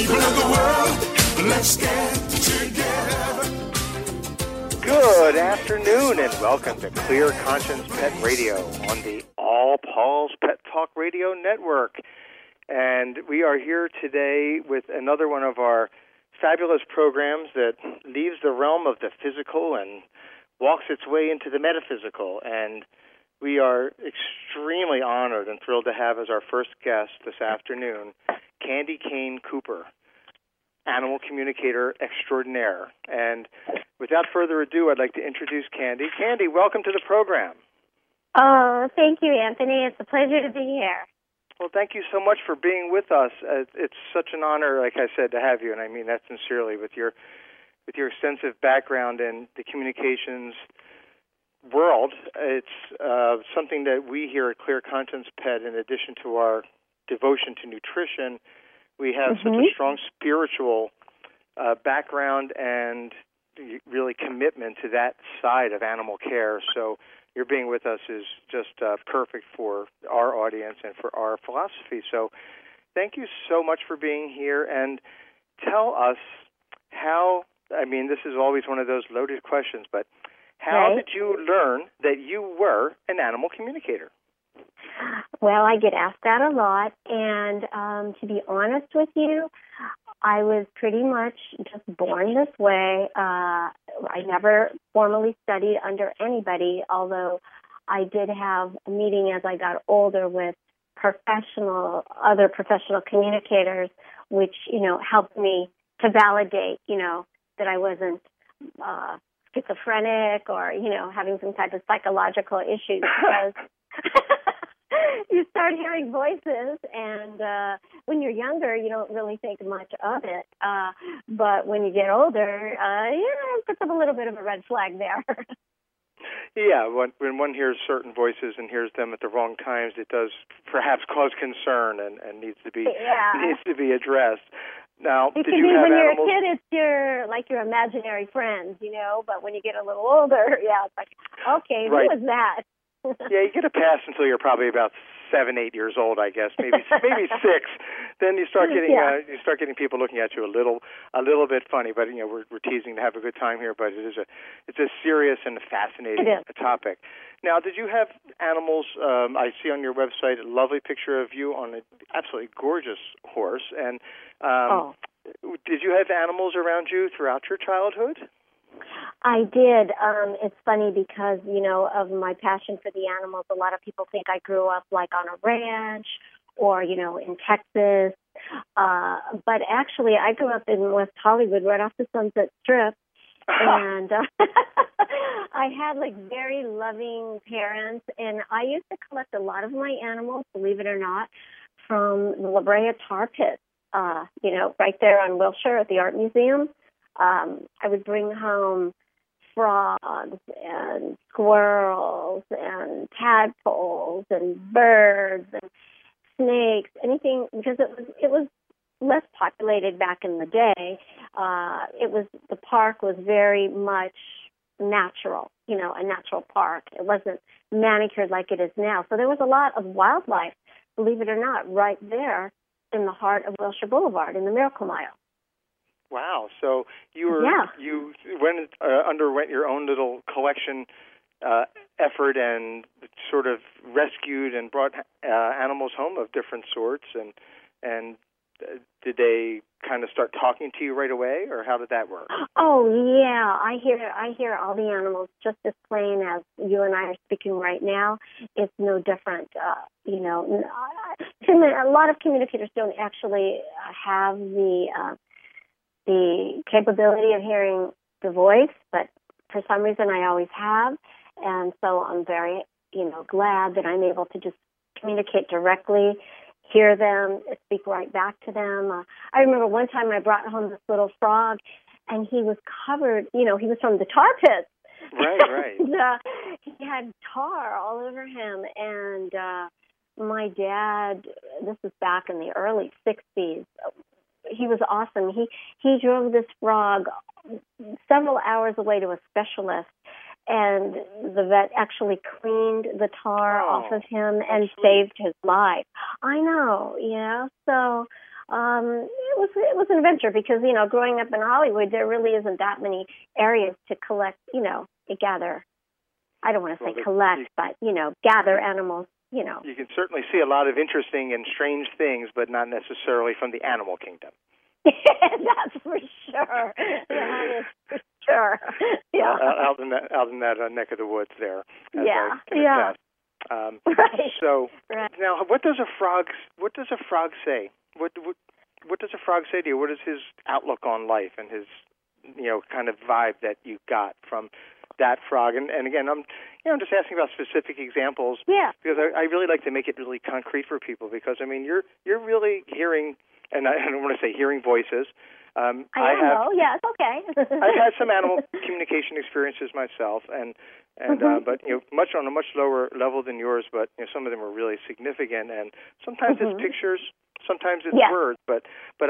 People of the world, let's get together. Good afternoon and welcome to Clear Conscience Pet Radio on the All Paul's Pet Talk Radio Network. And we are here today with another one of our fabulous programs that leaves the realm of the physical and walks its way into the metaphysical. And we are extremely honored and thrilled to have as our first guest this afternoon Candy Kane Cooper, animal communicator extraordinaire. And without further ado, I'd like to introduce Candy. Candy, welcome to the program. Oh, thank you, Anthony. It's a pleasure to be here. Well, thank you so much for being with us. It's such an honor, like I said, to have you, and I mean that sincerely. With your extensive background in the communications world, it's something that we here at Clear Conscience Pet, in addition to our devotion to nutrition, we have such a strong spiritual background and really commitment to that side of animal care. So your being with us is just perfect for our audience and for our philosophy. So thank you so much for being here. And tell us how, I mean, this is always one of those loaded questions, but how did you learn that you were an animal communicator? Well, I get asked that a lot, and to be honest with you, I was pretty much just born this way. I never formally studied under anybody, although I did have a meeting as I got older with other professional communicators, which, helped me to validate, that I wasn't schizophrenic or, having some type of psychological issues, because you start hearing voices, and when you're younger, you don't really think much of it. But when you get older, it puts up a little bit of a red flag there. Yeah, when one hears certain voices and hears them at the wrong times, it does perhaps cause concern and needs to be addressed. Now, it did can you be have when animals? You're a kid, it's your imaginary friends, But when you get a little older, it's like, okay, right. Who was that? Yeah, you get a pass until you're probably about 7, 8 years old, I guess, maybe 6. Then you start getting people looking at you a little bit funny. But we're teasing to have a good time here, but it's a serious and fascinating topic. Now, did you have animals? I see on your website a lovely picture of you on an absolutely gorgeous horse. And did you have animals around you throughout your childhood? I did. It's funny because, of my passion for the animals, a lot of people think I grew up like on a ranch or, in Texas. But actually, I grew up in West Hollywood right off the Sunset Strip. And I had very loving parents. And I used to collect a lot of my animals, believe it or not, from the La Brea Tar Pits, right there on Wilshire at the Art Museum. I would bring home frogs and squirrels and tadpoles and birds and snakes, anything, because it was less populated back in the day. The park was very much natural, a natural park. It wasn't manicured like it is now. So there was a lot of wildlife, believe it or not, right there in the heart of Wilshire Boulevard in the Miracle Mile. Wow! So you underwent your own little collection effort and sort of rescued and brought animals home of different sorts. And did they kind of start talking to you right away, or how did that work? Oh yeah, I hear all the animals just as plain as you and I are speaking right now. It's no different. A lot of communicators don't actually have the capability of hearing the voice, but for some reason I always have, and so I'm very, glad that I'm able to just communicate directly, hear them, speak right back to them. I remember one time I brought home this little frog, and he was covered, he was from the tar pits. Right. And, he had tar all over him, and my dad, this was back in the early 60s, he was awesome. He drove this frog several hours away to a specialist, and the vet actually cleaned the tar off of him and saved his life. I know, So it was an adventure because, growing up in Hollywood, there really isn't that many areas to collect, gather. I don't want to say collect, but, gather animals, You can certainly see a lot of interesting and strange things, but not necessarily from the animal kingdom. That's for sure. That is for sure. Yeah. Out in that neck of the woods there. Yeah. Right. So now, what does a frog say? What does a frog say to you? What is his outlook on life and his kind of vibe that you got from that frog? And again, I'm just asking about specific examples. Yeah. Because I really like to make it really concrete for people because you're really hearing, and I don't want to say hearing voices. I know. Yeah, it's okay. I've had some animal communication experiences myself, and but much on a much lower level than yours. But some of them are really significant, and sometimes it's pictures, sometimes it's words. But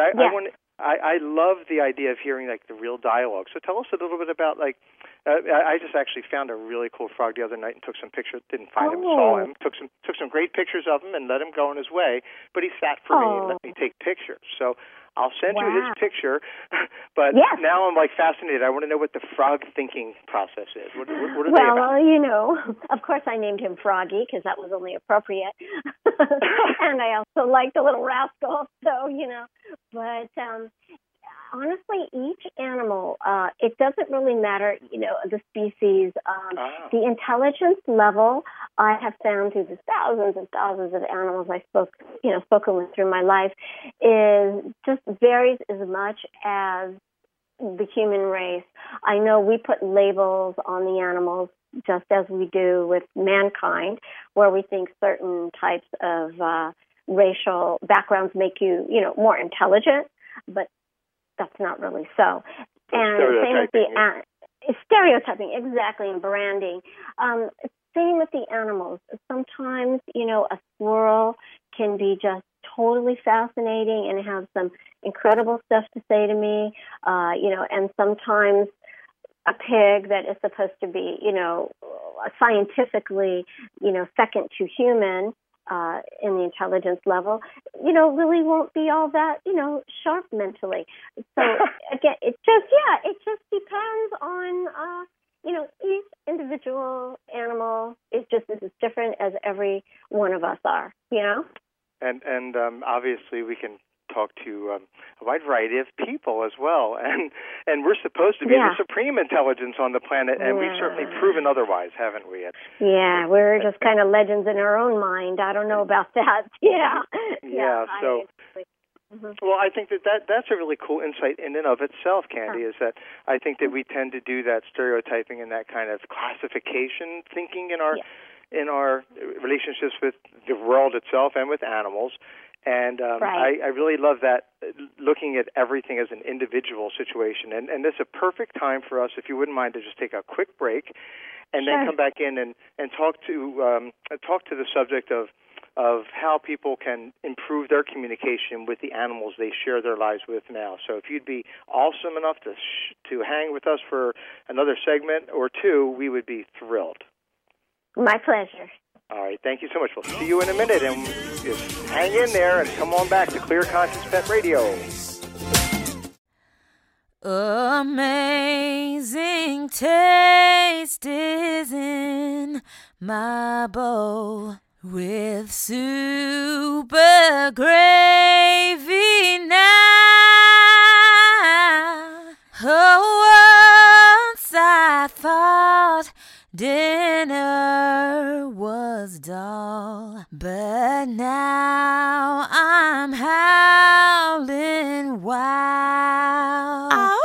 I love the idea of hearing the real dialogue. So tell us a little bit about I just actually found a really cool frog the other night and took some pictures. Didn't find him, saw him, took some great pictures of him, and let him go on his way. But he sat for me and let me take pictures. So I'll send you his picture. But now I'm fascinated. I want to know what the frog thinking process is. What are they about? Well, of course I named him Froggy because that was only appropriate. And I also liked the little rascal. So, but honestly, each animal, it doesn't really matter, the species. The intelligence level I have found through the thousands and thousands of animals I've spoken with through my life is just varies as much as the human race. I know we put labels on the animals just as we do with mankind, where we think certain types of racial backgrounds make you, more intelligent, but that's not really so. And same with the stereotyping, exactly, and branding. Same with the animals. Sometimes, a squirrel can be just totally fascinating and have some incredible stuff to say to me, and sometimes a pig that is supposed to be, scientifically, second to human, in the intelligence level, really won't be all that, sharp mentally. So again, it just depends on, each individual animal is just as different as every one of us are, And obviously we can talk to a wide variety of people as well, and we're supposed to be the supreme intelligence on the planet, and we've certainly proven otherwise, haven't we? We're just kind of legends in our own mind. I don't know about that. So, well, I think that's a really cool insight in and of itself, Candy. Is that I think that we tend to do that stereotyping and that kind of classification thinking in our relationships with the world itself and with animals. And I really love that, looking at everything as an individual situation. And this is a perfect time for us, if you wouldn't mind, to just take a quick break and then come back in and talk to the subject of how people can improve their communication with the animals they share their lives with now. So if you'd be awesome enough to hang with us for another segment or two, we would be thrilled. My pleasure. All right, thank you so much. We'll see you in a minute, and just hang in there and come on back to Clear Conscience Pet Radio. Amazing taste is in my bowl with super gravy now. Oh, once I thought dinner was dull, but now I'm howling wild. Ow!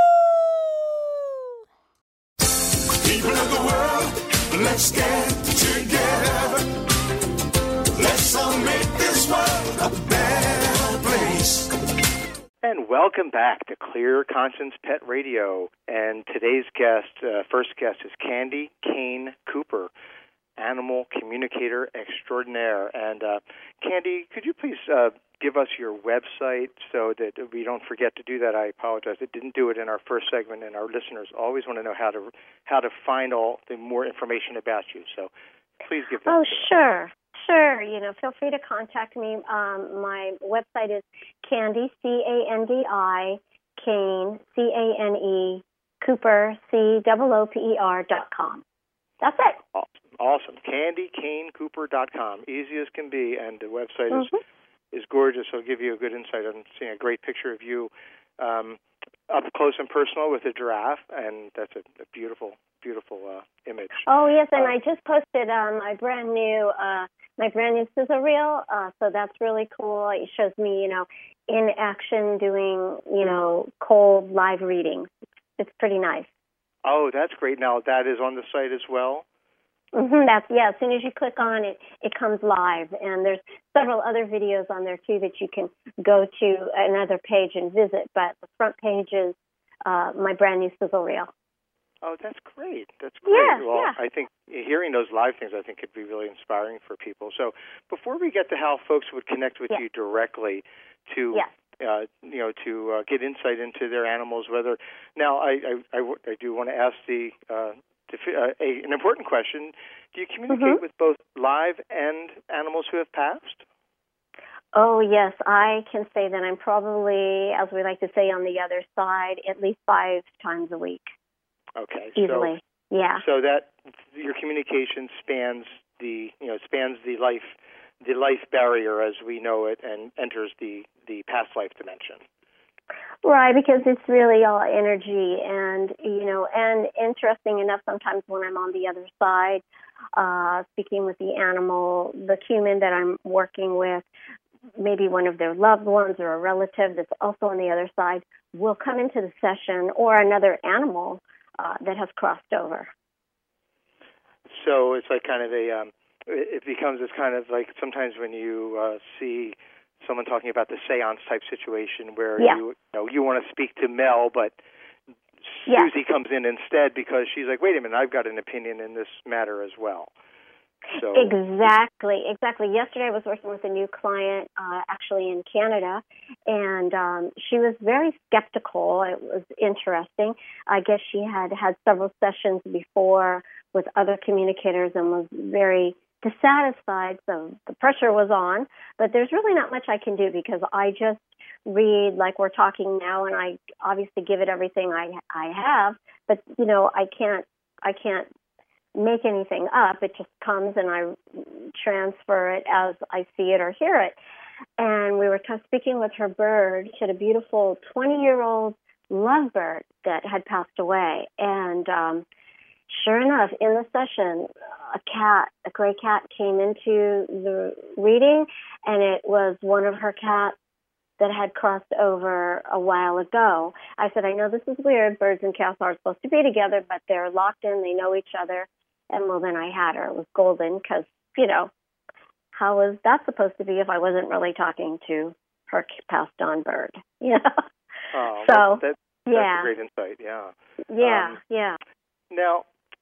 People of the world, let's get together. Let's all make this world a better place. And welcome back to Clear Conscience Pet Radio. And today's first guest is Candy Kane Cooper, animal communicator extraordinaire. And Candy, could you please give us your website so that we don't forget to do that? I apologize. I didn't do it in our first segment, and our listeners always want to know how to find all the more information about you. So please give that to us. Sure. Sure. Feel free to contact me. My website is Candy, Candi, Kane, Cane, Cooper, COOPER.com. That's it. Awesome. CandyCaneCooper.com. Easy as can be, and the website is gorgeous. It'll give you a good insight. I'm seeing a great picture of you up close and personal with a giraffe, and that's a beautiful, beautiful image. Oh yes, and I just posted my brand new sizzle reel. So that's really cool. It shows me, in action doing, cold live readings. It's pretty nice. Oh, that's great. Now that is on the site as well. As soon as you click on it, it comes live, and there's several other videos on there too that you can go to another page and visit. But the front page is my brand new sizzle reel. Oh, that's great. That's great. Yeah, well, yeah. I think hearing those live things, I think, could be really inspiring for people. So before we get to how folks would connect with you directly to, to get insight into their animals, whether now I do want to ask an important question. Do you communicate with both live and animals who have passed? Oh, yes. I can say that I'm probably, as we like to say on the other side, at least 5 times a week. Okay. Easily. So that your communication spans the life barrier as we know it and enters the past life dimension. Right, because it's really all energy, and and interesting enough, sometimes when I'm on the other side, speaking with the animal, the human that I'm working with, maybe one of their loved ones or a relative that's also on the other side, will come into the session, or another animal that has crossed over. So it's like kind of it becomes this kind of like sometimes when you see someone talking about the seance type situation where you want to speak to Mel, but Susie comes in instead because she's like, wait a minute, I've got an opinion in this matter as well. So Exactly. Yesterday I was working with a new client, actually in Canada, and she was very skeptical. It was interesting. I guess she had several sessions before with other communicators and was very dissatisfied, so the pressure was on. But there's really not much I can do because I just read like we're talking now, and I obviously give it everything I have. But I can't make anything up. It just comes, and I transfer it as I see it or hear it. And we were speaking with her bird. She had a beautiful 20-year-old lovebird that had passed away, and sure enough, in the session, a gray cat came into the reading, and it was one of her cats that had crossed over a while ago. I said, I know this is weird. Birds and cats aren't supposed to be together, but they're locked in. They know each other. And, well, then I had her. It was golden because, how was that supposed to be if I wasn't really talking to her passed on bird? Oh, so, that's a great insight, Yeah. Now,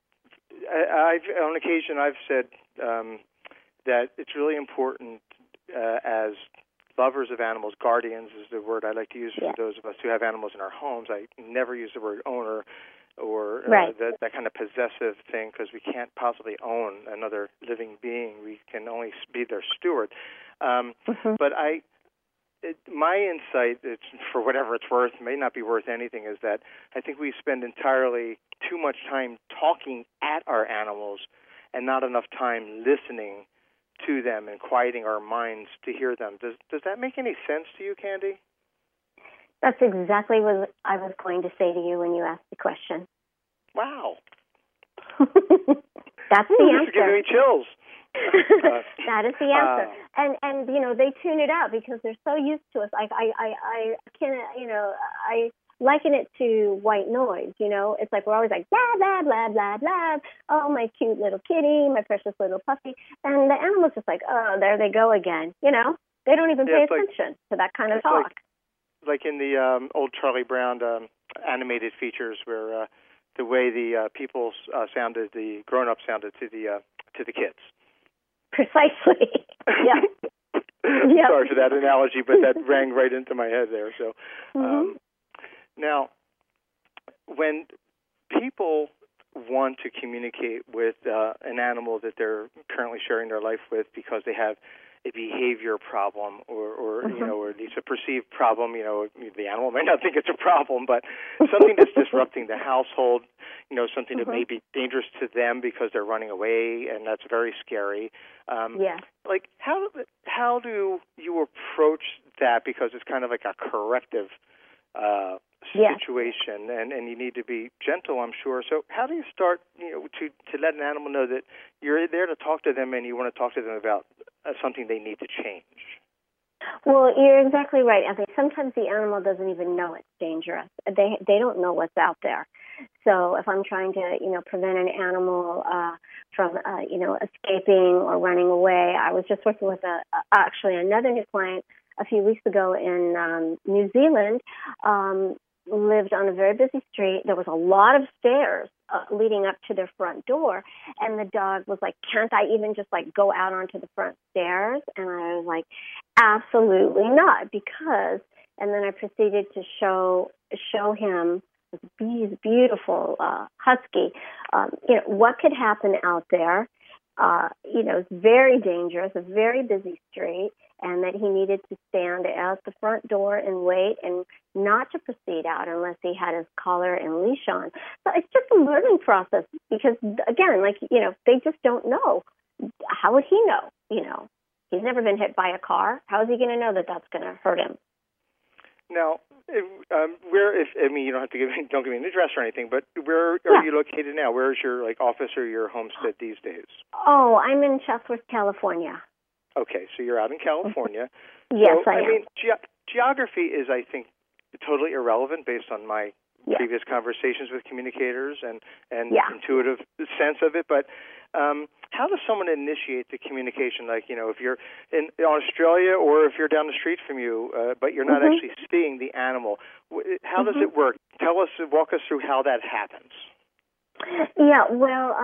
on occasion I've said that it's really important as lovers of animals, guardians is the word I like to use for those of us who have animals in our homes. I never use the word owner or that kind of possessive thing because we can't possibly own another living being. We can only be their steward. But my insight, for whatever it's worth, may not be worth anything, is that I think we spend entirely too much time talking at our animals and not enough time listening to them and quieting our minds to hear them. Does that make any sense to you, Candy? That's exactly what I was going to say to you when you asked the question. Wow. That's the answer. This is giving me chills. That is the answer. And they tune it out because they're so used to us. I can I liken it to white noise. It's like we're always like blah blah blah blah blah. Oh, my cute little kitty, my precious little puppy, and the animal's just like, oh, there they go again. They don't even pay attention to that kind of talk. Like in the old Charlie Brown animated features, where the way the people sounded, the grown-ups sounded to the kids. Precisely. Yeah. Sorry for that analogy, but that rang right into my head there. So, now, when people want to communicate with an animal that they're currently sharing their life with because they have a behavior problem or you know, or at least a perceived problem. You know, the animal may not think it's a problem, but something that's disrupting the household, you know, something that may be dangerous to them because they're running away, and that's very scary. Like, how do you approach that? Because it's kind of like a corrective situation, and you need to be gentle, I'm sure. So how do you start, you know, to let an animal know that you're there to talk to them and you want to talk to them about something they need to change? Well, you're exactly right. I think sometimes the animal doesn't even know it's dangerous. They don't know what's out there. So if I'm trying to, you know, prevent an animal from, you know, escaping or running away, I was just working with actually another new client a few weeks ago in New Zealand. Lived on a very busy street. There was a lot of stairs leading up to their front door, and the dog was like, "Can't I even just like go out onto the front stairs?" And I was like, "Absolutely not," because. And then I proceeded to show him this beautiful husky. You know what could happen out there. You know, it's very dangerous, a very busy street, and that he needed to stand at the front door and wait and not to proceed out unless he had his collar and leash on. So it's just a learning process because, again, like, you know, they just don't know. How would he know? You know, he's never been hit by a car. How is he going to know that that's going to hurt him? Now, I mean, you don't have to don't give me an address or anything, but where are you located now? Where is your office or your homestead these days? Oh, I'm in Chatsworth, California. Okay, so you're out in California. Yes, so, I am. I mean, geography is, I think, totally irrelevant based on my previous conversations with communicators and intuitive sense of it. But how does someone initiate the communication? Like, you know, if you're in Australia or if you're down the street from you, but you're not actually seeing the animal, how does it work? Walk us through how that happens. Yeah, well,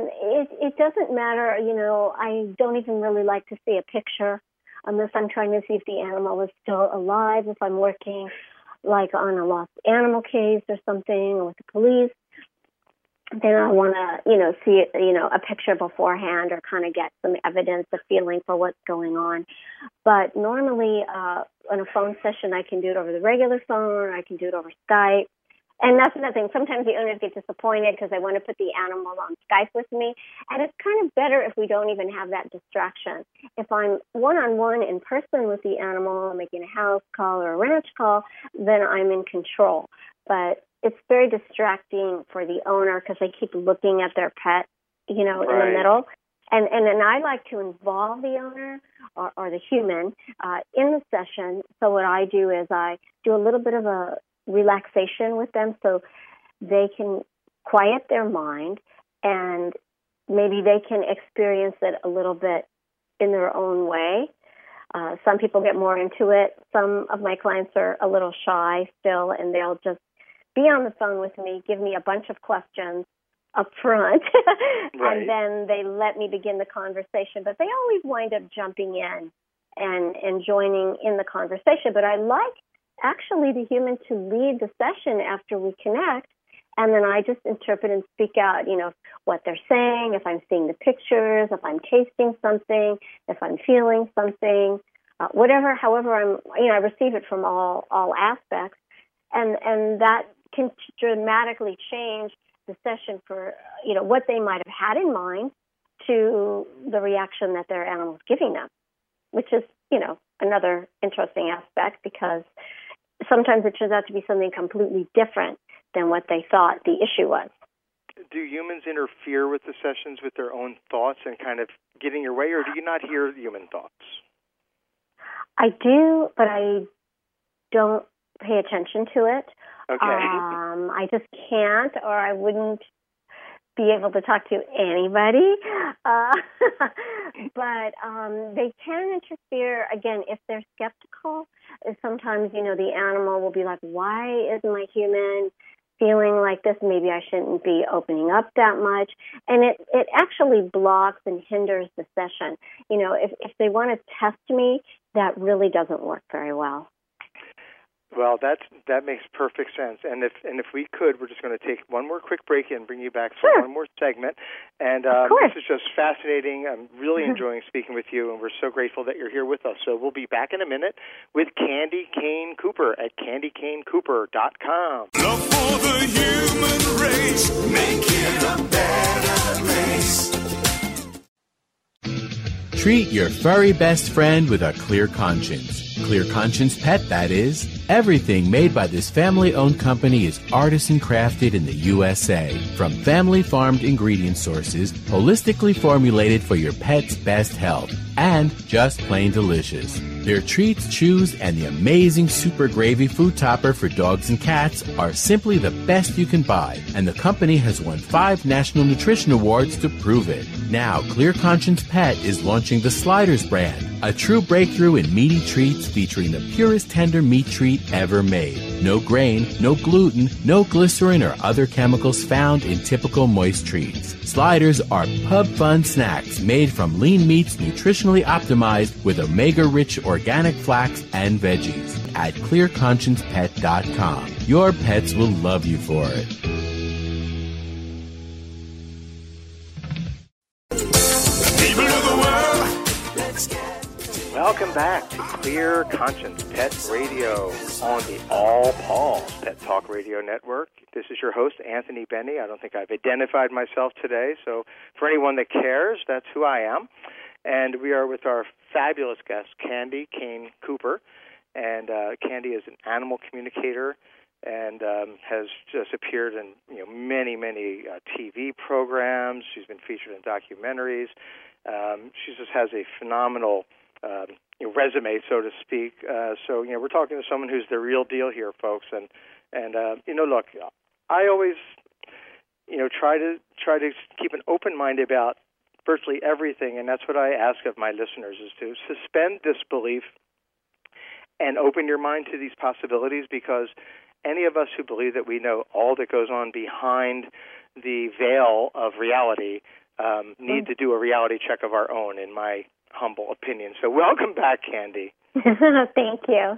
it doesn't matter. You know, I don't even really like to see a picture unless I'm trying to see if the animal is still alive. If I'm working like on a lost animal case or something, or with the police, then I want to, you know, see it, you know, a picture beforehand or kind of get some evidence, a feeling for what's going on. But normally, on a phone session, I can do it over the regular phone, or I can do it over Skype. And that's another thing. Sometimes the owners get disappointed because they want to put the animal on Skype with me. And it's kind of better if we don't even have that distraction. If I'm one-on-one in person with the animal, making a house call or a ranch call, then I'm in control. But it's very distracting for the owner because they keep looking at their pet, you know, in the middle. And then I like to involve the owner or the human in the session. So what I do is I do a little bit of a relaxation with them so they can quiet their mind and maybe they can experience it a little bit in their own way. Some people get more into it. Some of my clients are a little shy still, and they'll just be on the phone with me, give me a bunch of questions up front, and then they let me begin the conversation. But they always wind up jumping in and joining in the conversation. But I like actually the human to lead the session after we connect, and then I just interpret and speak out, you know, what they're saying, if I'm seeing the pictures, if I'm tasting something, if I'm feeling something, however I'm, you know, I receive it from all aspects, and that can dramatically change the session for, you know, what they might have had in mind to the reaction that their animal's giving them, which is, you know, another interesting aspect because sometimes it turns out to be something completely different than what they thought the issue was. Do humans interfere with the sessions with their own thoughts and kind of get in your way, or do you not hear human thoughts? I do, but I don't pay attention to it. Okay. I just can't, or I wouldn't be able to talk to anybody. But they can interfere, again, if they're skeptical. Sometimes, you know, the animal will be like, why is my human feeling like this? Maybe I shouldn't be opening up that much. And it actually blocks and hinders the session. You know, if they want to test me, that really doesn't work very well. Well, that makes perfect sense. And if we could, we're just going to take one more quick break and bring you back for one more segment. And this is just fascinating. I'm really enjoying speaking with you, and we're so grateful that you're here with us. So we'll be back in a minute with Candy Kane Cooper at CandyCaneCooper.com. Love for the human race, make it a better place. Treat your furry best friend with a clear conscience. Clear Conscience Pet, that is. Everything made by this family-owned company is artisan crafted in the USA. From family-farmed ingredient sources, holistically formulated for your pet's best health, and just plain delicious. Their treats, chews, and the amazing super gravy food topper for dogs and cats are simply the best you can buy, and the company has won 5 National Nutrition Awards to prove it. Now, Clear Conscience Pet is launching the Sliders brand, a true breakthrough in meaty treats featuring the purest tender meat treat ever made. No grain, no gluten, no glycerin or other chemicals found in typical moist treats. Sliders are pub fun snacks made from lean meats nutritionally optimized with omega-rich organic flax and veggies. At clearconsciencepet.com. Your pets will love you for it. People of the world, Welcome back to Clear Conscience Pet Radio on the All Paws Pet Talk Radio Network. This is your host, Anthony Benny. I don't think I've identified myself today, so for anyone that cares, that's who I am. And we are with our fabulous guest, Candy Kane Cooper. And Candy is an animal communicator and has just appeared in many TV programs. She's been featured in documentaries. She just has a phenomenal resume, so to speak. So we're talking to someone who's the real deal here, folks. And look, I always try to keep an open mind about virtually everything, and that's what I ask of my listeners, is to suspend disbelief and open your mind to these possibilities, because any of us who believe that we know all that goes on behind the veil of reality need to do a reality check of our own, in my humble opinion. So welcome back, Candy. Thank you.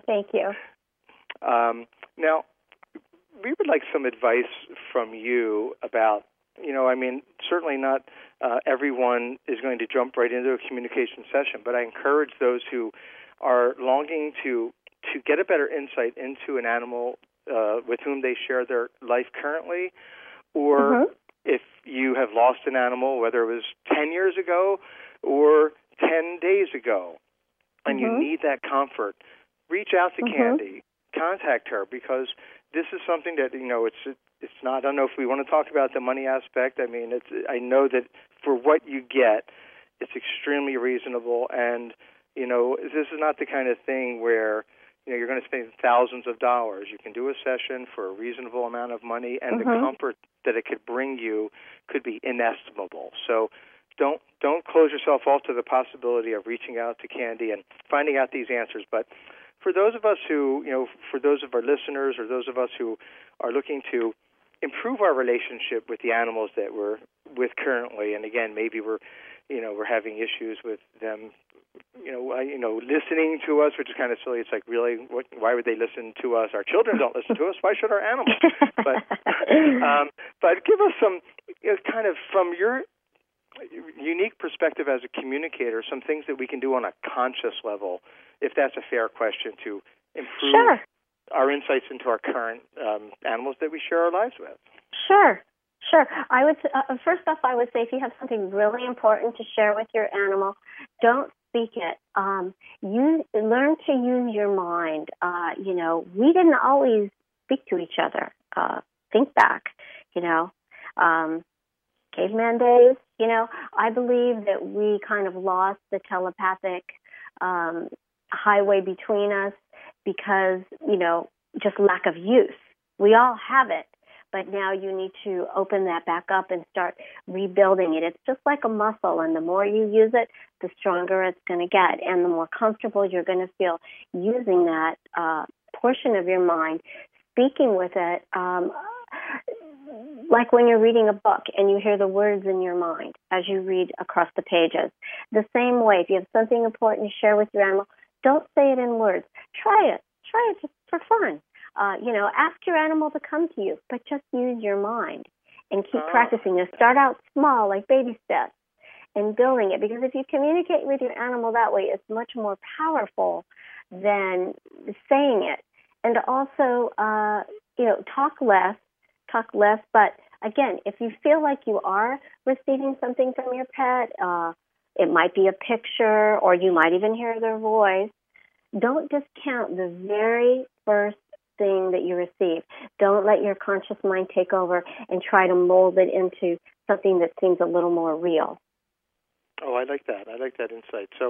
Now, we would like some advice from you about, certainly not everyone is going to jump right into a communication session, but I encourage those who are longing to get a better insight into an animal with whom they share their life currently, or if you have lost an animal, whether it was 10 years ago or 10 days ago, and you need that comfort, reach out to Candy, contact her, because this is something that, it's not, I don't know if we want to talk about the money aspect. I mean, I know that for what you get, it's extremely reasonable, and, this is not the kind of thing where, you're going to spend thousands of dollars. You can do a session for a reasonable amount of money, and the comfort that it could bring you could be inestimable. So don't close yourself off to the possibility of reaching out to Candy and finding out these answers. But for those of us who, for those of our listeners, or those of us who are looking to improve our relationship with the animals that we're with currently, and again, maybe we're having issues with them, listening to us, which is kind of silly. It's like, really, why would they listen to us? Our children don't listen to us. Why should our animals? But give us some, kind of from your unique perspective as a communicator, some things that we can do on a conscious level, if that's a fair question, to improve our insights into our current animals that we share our lives with. Sure. I would first off, I would say, if you have something really important to share with your animal, don't speak it. You learn to use your mind. We didn't always speak to each other. Think back. Caveman days. I believe that we kind of lost the telepathic highway between us because, just lack of use. We all have it, but now you need to open that back up and start rebuilding it. It's just like a muscle, and the more you use it, the stronger it's going to get, and the more comfortable you're going to feel using that portion of your mind, speaking with it, like when you're reading a book and you hear the words in your mind as you read across the pages. The same way, if you have something important to share with your animal, don't say it in words. Try it just for fun. ask your animal to come to you, but just use your mind and keep practicing. Start out small, like baby steps, and building it. Because if you communicate with your animal that way, it's much more powerful than saying it. And also, talk less. But again, if you feel like you are receiving something from your pet, it might be a picture, or you might even hear their voice. Don't discount the very first thing that you receive. Don't let your conscious mind take over and try to mold it into something that seems a little more real. Oh, I like that. I like that insight. So,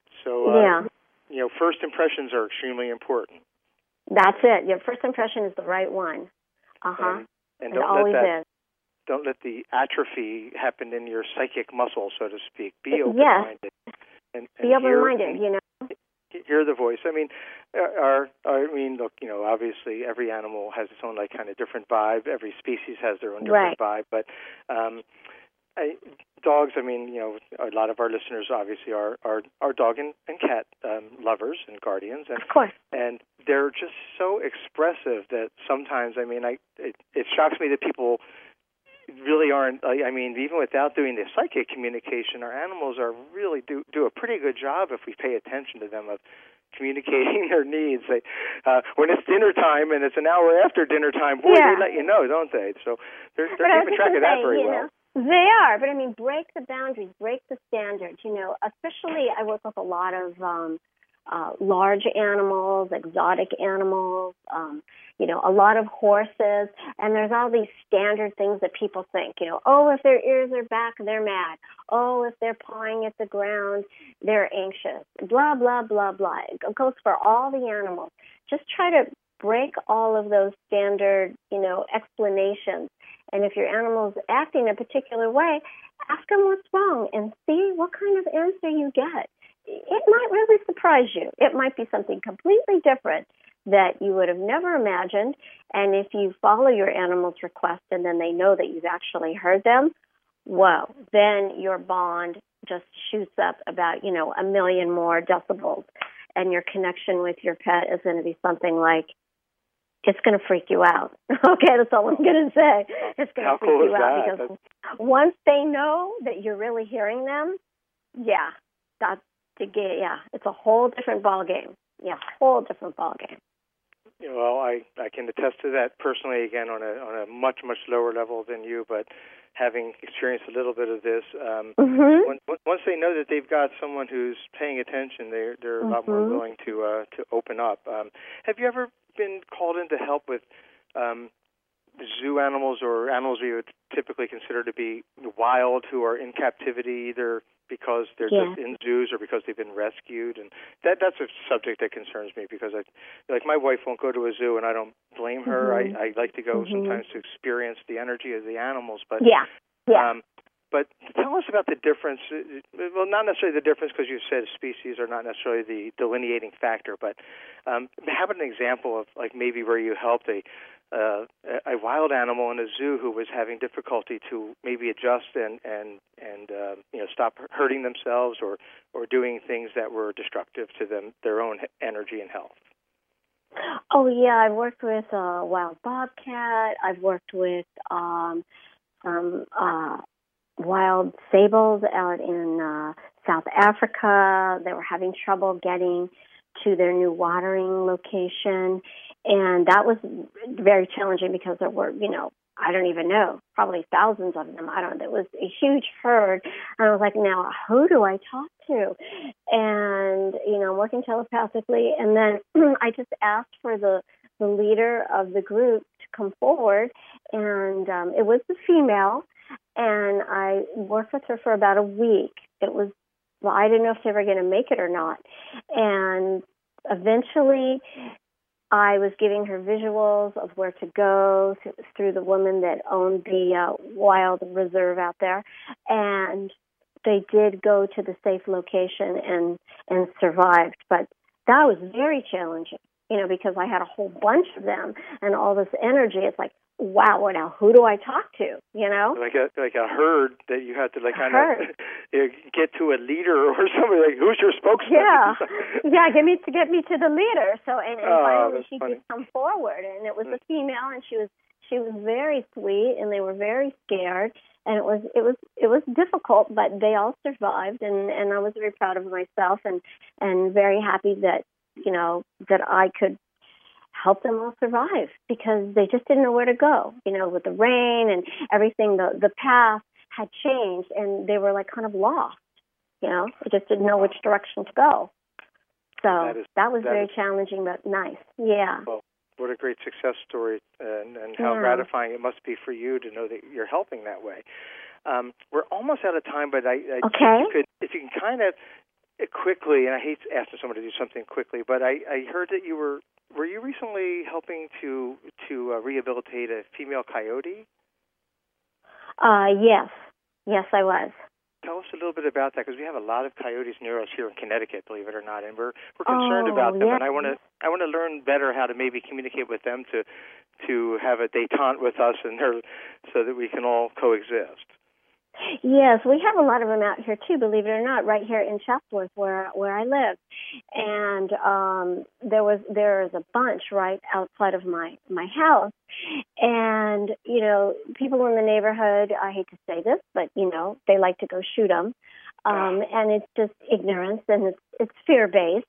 first impressions are extremely important. That's it. Your first impression is the right one. And it always is. Don't let the atrophy happen in your psychic muscle, so to speak. Be open-minded. And be open-minded, Hear the voice. Look, obviously every animal has its own kind of different vibe. Every species has their own different vibe. But dogs, a lot of our listeners obviously are dog and cat lovers and guardians. And, of course. And they're just so expressive that sometimes, it shocks me that people really aren't, even without doing the psychic communication, our animals are really do a pretty good job if we pay attention to them of communicating their needs. When it's dinner time and it's an hour after dinner time, boy, they let you know, don't they? So they're keeping track of that very well. They are, but break the boundaries, break the standards. Especially I work with a lot of large animals, exotic animals, a lot of horses, and there's all these standard things that people think, if their ears are back, they're mad. Oh, if they're pawing at the ground, they're anxious. Blah, blah, blah, blah. It goes for all the animals. Just try to break all of those standard, explanations. And if your animal's acting a particular way, ask them what's wrong and see what kind of answer you get. It might really surprise you. It might be something completely different that you would have never imagined. And if you follow your animal's request and then they know that you've actually heard them, well, then your bond just shoots up about, a million more decibels. And your connection with your pet is going to be something like, it's going to freak you out. Okay, that's all I'm going to say. It's going to freak you out because once they know that you're really hearing them, it's a whole different ball game. Yeah, whole different ball game. Well, I can attest to that personally. Again, on a much lower level than you, but having experienced a little bit of this, once they know that they've got someone who's paying attention, they're a lot more willing to open up. Have you ever been called in to help with zoo animals or animals we would typically consider to be wild who are in captivity, either because they're just in zoos or because they've been rescued? And that's a subject that concerns me because my wife won't go to a zoo, and I don't blame her. I like to go sometimes to experience the energy of the animals, but but tell us about the difference. Well, not necessarily the difference because you said species are not necessarily the delineating factor, but how about an example of maybe where you helped a wild animal in a zoo who was having difficulty to maybe adjust and stop hurting themselves or doing things that were destructive to their own energy and health? Oh yeah, I've worked with a wild bobcat. I've worked with some wild sables out in South Africa. They were having trouble getting to their new watering location. And that was very challenging because there were, I don't even know, probably thousands of them. It was a huge herd. And I was like, now, who do I talk to? And, working telepathically. And then I just asked for the leader of the group to come forward. And it was the female. And I worked with her for about a week. I didn't know if they were going to make it or not. And eventually I was giving her visuals of where to go through the woman that owned the wild reserve out there. And they did go to the safe location and survived. But that was very challenging. because I had a whole bunch of them and all this energy. It's like, wow, now who do I talk to? Like a herd that you have to kind herd. of get to a leader or somebody. Like, who's your spokesman? Yeah, get me to the leader. So and finally she funny. did come forward, and it was a female, and she was very sweet, and they were very scared, and it was difficult, but they all survived, and I was very proud of myself, and very happy that that I could help them all survive, because they just didn't know where to go. With the rain and everything, the path had changed, and they were like kind of lost. They just didn't know which direction to go. So that was very challenging, but nice. Yeah. Well, what a great success story, and how gratifying it must be for you to know that you're helping that way. We're almost out of time, but if you can kind of quickly, and I hate asking someone to do something quickly, but I heard that you were you recently helping to rehabilitate a female coyote? Yes, I was. Tell us a little bit about that, because we have a lot of coyotes near us here in Connecticut, believe it or not, and we're concerned about them. Yes. And I want to learn better how to maybe communicate with them to have a détente with us and so that we can all coexist. Yes, we have a lot of them out here too, believe it or not, right here in Chatsworth where I live. And there is a bunch right outside of my house. And, people in the neighborhood, I hate to say this, but, they like to go shoot them. And it's just ignorance, and it's fear-based.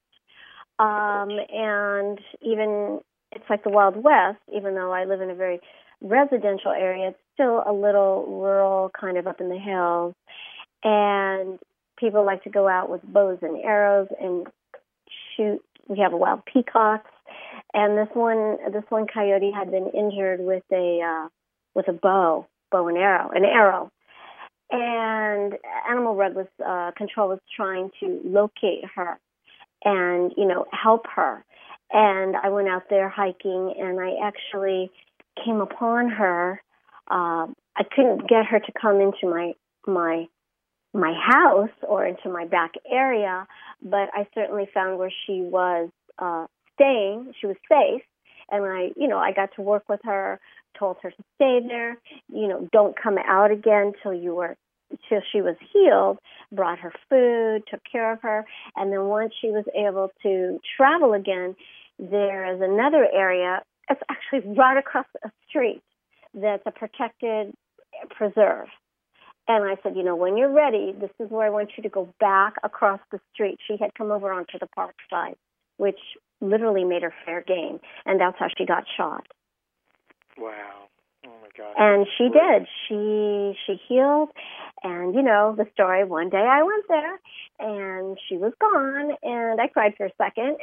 And even it's like the Wild West, even though I live in a very residential area, it's still a little rural, kind of up in the hills, and people like to go out with bows and arrows and shoot. We have wild peacocks, and this one coyote had been injured with a bow and arrow, and Animal Reckless Control was trying to locate her and help her, and I went out there hiking, and I actually came upon her. I couldn't get her to come into my house or into my back area, but I certainly found where she was staying. She was safe, and I got to work with her, told her to stay there. Don't come out again till she was healed. Brought her food, took care of her, and then once she was able to travel again, there is another area. It's actually right across the street. That's a protected preserve. And I said, when you're ready, this is where I want you to go back across the street. She had come over onto the park side, which literally made her fair game. And that's how she got shot. Wow. Oh, my God. And she did. She healed. And, the story, one day I went there, and she was gone, and I cried for a second.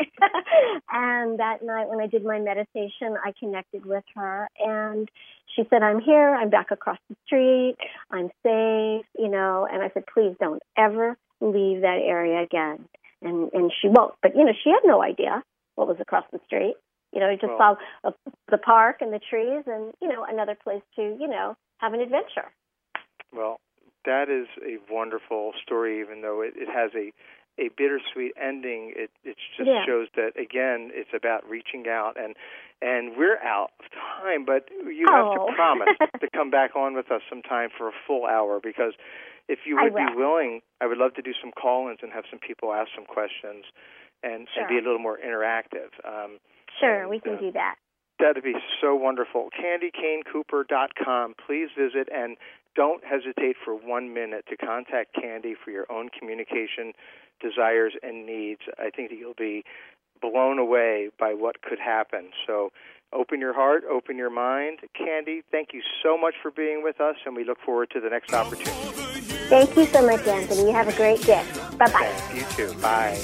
And that night when I did my meditation, I connected with her, and she said, I'm here, I'm back across the street, I'm safe, and I said, please don't ever leave that area again. And she won't. But, she had no idea what was across the street. You just saw the park and the trees and, another place to, have an adventure. Well, that is a wonderful story, even though it has a bittersweet ending. It just shows that, again, it's about reaching out. And we're out of time, but you have to promise to come back on with us sometime for a full hour, because if you would be willing, I would love to do some call-ins and have some people ask some questions and be a little more interactive. Sure, we can do that. That would be so wonderful. CandyCaneCooper.com. Please visit, and don't hesitate for 1 minute to contact Candy for your own communication desires and needs. I think that you'll be blown away by what could happen. So open your heart, open your mind. Candy, thank you so much for being with us, and we look forward to the next opportunity. Thank you so much, Anthony. You have a great day. Bye-bye. You too. Bye.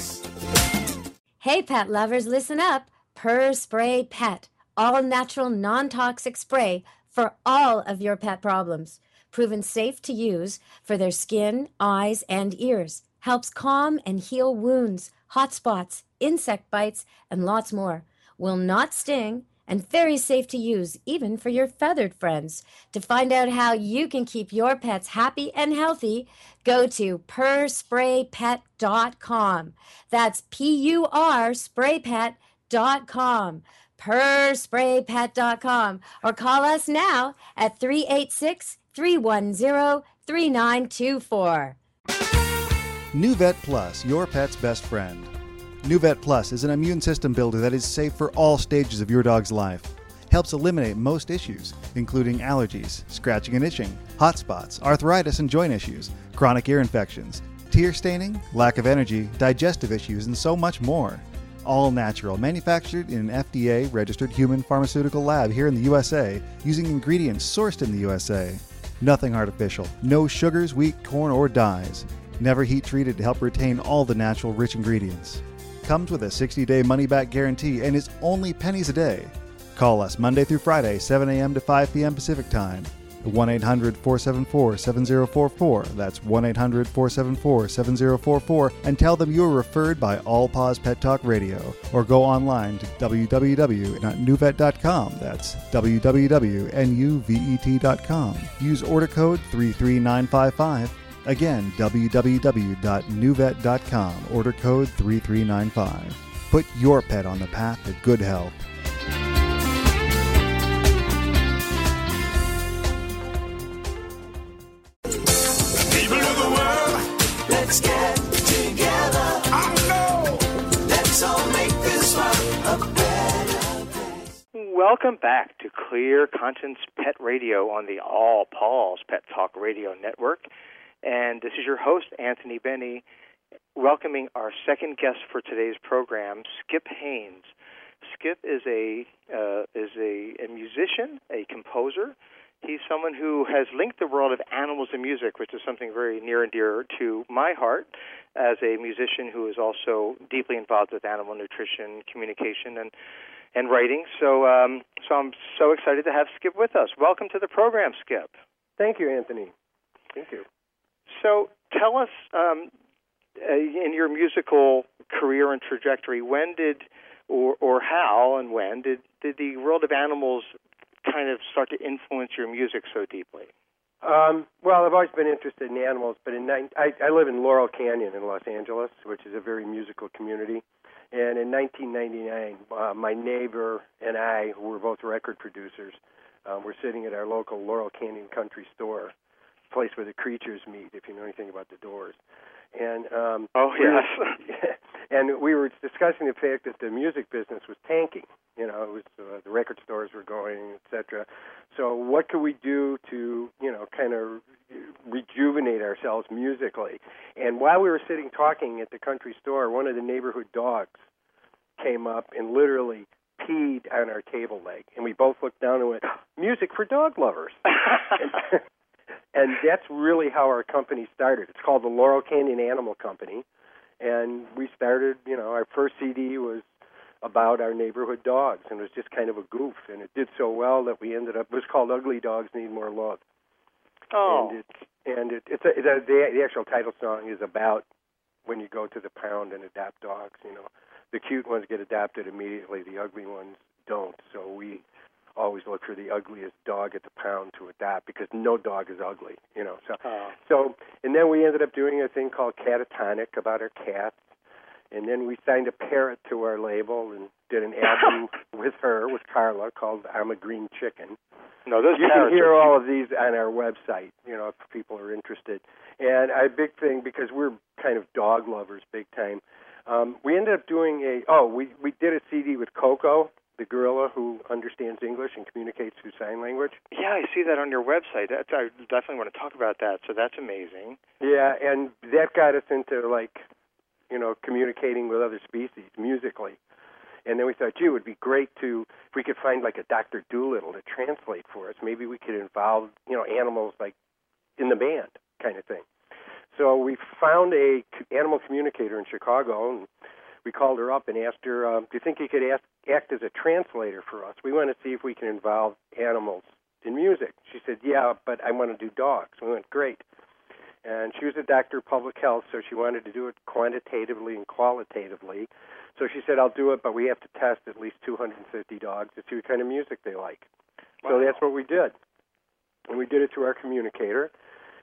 Hey, pet lovers, listen up. Purr Spray Pet, all-natural, non-toxic spray for all of your pet problems. Proven safe to use for their skin, eyes, and ears. Helps calm and heal wounds, hot spots, insect bites, and lots more. Will not sting and very safe to use, even for your feathered friends. To find out how you can keep your pets happy and healthy, go to purspraypet.com. That's PUR spraypet.com. purspraypet.com, purspraypet.com, or call us now at 386-310-3924. NuVet Plus, your pet's best friend. NuVet Plus is an immune system builder that is safe for all stages of your dog's life. Helps eliminate most issues, including allergies, scratching and itching, hot spots, arthritis and joint issues, chronic ear infections, tear staining, lack of energy, digestive issues, and so much more. All natural, manufactured in an FDA-registered human pharmaceutical lab here in the USA, using ingredients sourced in the USA. Nothing artificial, no sugars, wheat, corn, or dyes. Never heat treated to help retain all the natural rich ingredients. Comes with a 60-day money-back guarantee and is only pennies a day. Call us Monday through Friday, 7 a.m. to 5 p.m. Pacific Time. 1-800-474-7044. That's 1-800-474-7044. And tell them you were referred by All Paws Pet Talk Radio. Or go online to www.nuvet.com. That's www.nuvet.com. Use order code 33955. Again, www.nuvet.com. Order code 3395. Put your pet on the path to good health. People of the world, let's get together. I know. Let's all make this world a better place. Welcome back to Clear Conscience Pet Radio on the All Paws Pet Talk Radio Network. And this is your host, Anthony Benny, welcoming our second guest for today's program, Skip Haynes. Skip is a musician, a composer. He's someone who has linked the world of animals and music, which is something very near and dear to my heart as a musician who is also deeply involved with animal nutrition, communication, and writing. So I'm so excited to have Skip with us. Welcome to the program, Skip. Thank you, Anthony. Thank you. So tell us, in your musical career and trajectory, when did, or how and when did the world of animals kind of start to influence your music so deeply? Well, I've always been interested in animals, but I live in Laurel Canyon in Los Angeles, which is a very musical community. And in 1999, my neighbor and I, who were both record producers, were sitting at our local Laurel Canyon country store, place where the creatures meet, if you know anything about the Doors. And and we were discussing the fact that the music business was tanking. You know, it was the record stores were going, etc. So what could we do to, kind of rejuvenate ourselves musically? And while we were sitting talking at the country store, one of the neighborhood dogs came up and literally peed on our table leg. And we both looked down and went, music for dog lovers. And that's really how our company started. It's called the Laurel Canyon Animal Company. And we started, our first CD was about our neighborhood dogs, and it was just kind of a goof. And it did so well that we ended up, it was called Ugly Dogs Need More Love. Oh. The actual title song is about when you go to the pound and adopt dogs. The cute ones get adopted immediately, the ugly ones don't. So we always look for the ugliest dog at the pound to adopt because no dog is ugly, So, and then we ended up doing a thing called Catatonic about our cats, and then we signed a parrot to our label and did an album with Carla, called I'm a Green Chicken. No, those you can hear all of these on our website, if people are interested. And a big thing, because we're kind of dog lovers big time, we ended up doing we did a CD with Coco, the gorilla who understands English and communicates through sign language. Yeah, I see that on your website. I definitely want to talk about that, so that's amazing. Yeah, and that got us into, communicating with other species musically. And then we thought, gee, it would be great if we could find, a Dr. Doolittle to translate for us. Maybe we could involve, animals, in the band kind of thing. So we found a animal communicator in Chicago, and we called her up and asked her, do you think you could act as a translator for us? We want to see if we can involve animals in music. She said, yeah, but I want to do dogs. We went, great. And she was a doctor of public health, so she wanted to do it quantitatively and qualitatively. So she said, I'll do it, but we have to test at least 250 dogs to see what kind of music they like. Wow. So that's what we did. And we did it through our communicator.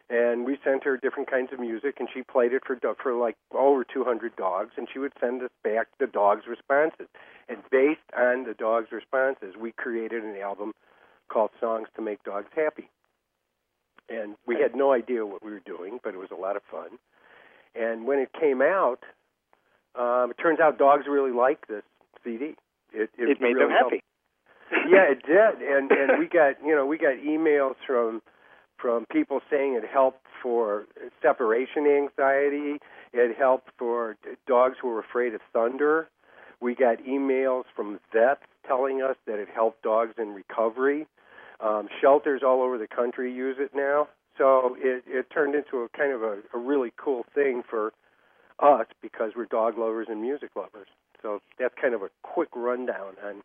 And we sent her different kinds of music, and she played it for like over 200 dogs, and she would send us back the dogs' responses. And based on the dogs' responses, we created an album called Songs to Make Dogs Happy. And we had no idea what we were doing, but it was a lot of fun. And when it came out, it turns out dogs really liked this CD. It made them happy. Yeah, it did. And we got emails from people saying it helped for separation anxiety. It helped for dogs who were afraid of thunder. We got emails from vets telling us that it helped dogs in recovery. Shelters all over the country use it now. So it turned into a kind of a really cool thing for us because we're dog lovers and music lovers. So that's kind of a quick rundown on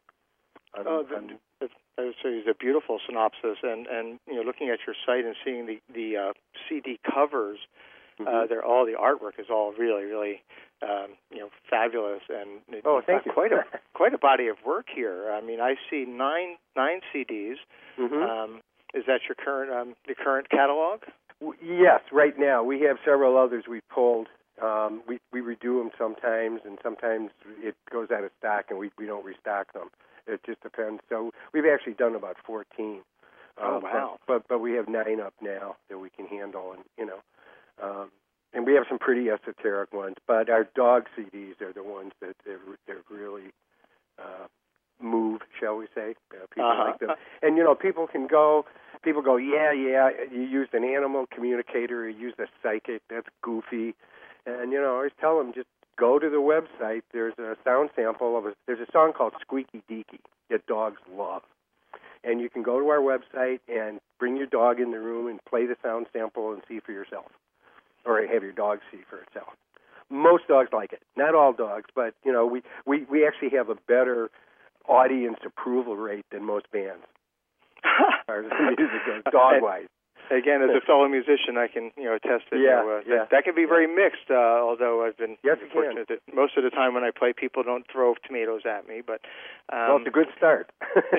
it's a beautiful synopsis, and looking at your site and seeing the CD covers, all the artwork is all really, really fabulous, and thank you. quite a body of work here. I mean, I see nine CDs. Mm-hmm. Is that your the current catalog? Yes, right now we have several others we pulled. We redo them sometimes, and sometimes it goes out of stock, and we don't restock them. It just depends. So we've actually done about 14. Oh wow! But we have 9 up now that we can handle, and we have some pretty esoteric ones. But our dog CDs are the ones that really move, shall we say? People like them, and people go, yeah, you used an animal communicator, you used a psychic. That's goofy, and I always tell them just go to the website. There's a sound sample there's a song called Squeaky Deaky that dogs love. And you can go to our website and bring your dog in the room and play the sound sample and see for yourself. Or have your dog see for itself. Most dogs like it. Not all dogs, but, we actually have a better audience approval rate than most bands. As far as the music goes, dog-wise. Again, as a fellow musician, I can attest that that can be very mixed. Although I've been fortunate that most of the time when I play, people don't throw tomatoes at me. But well, it's a good start.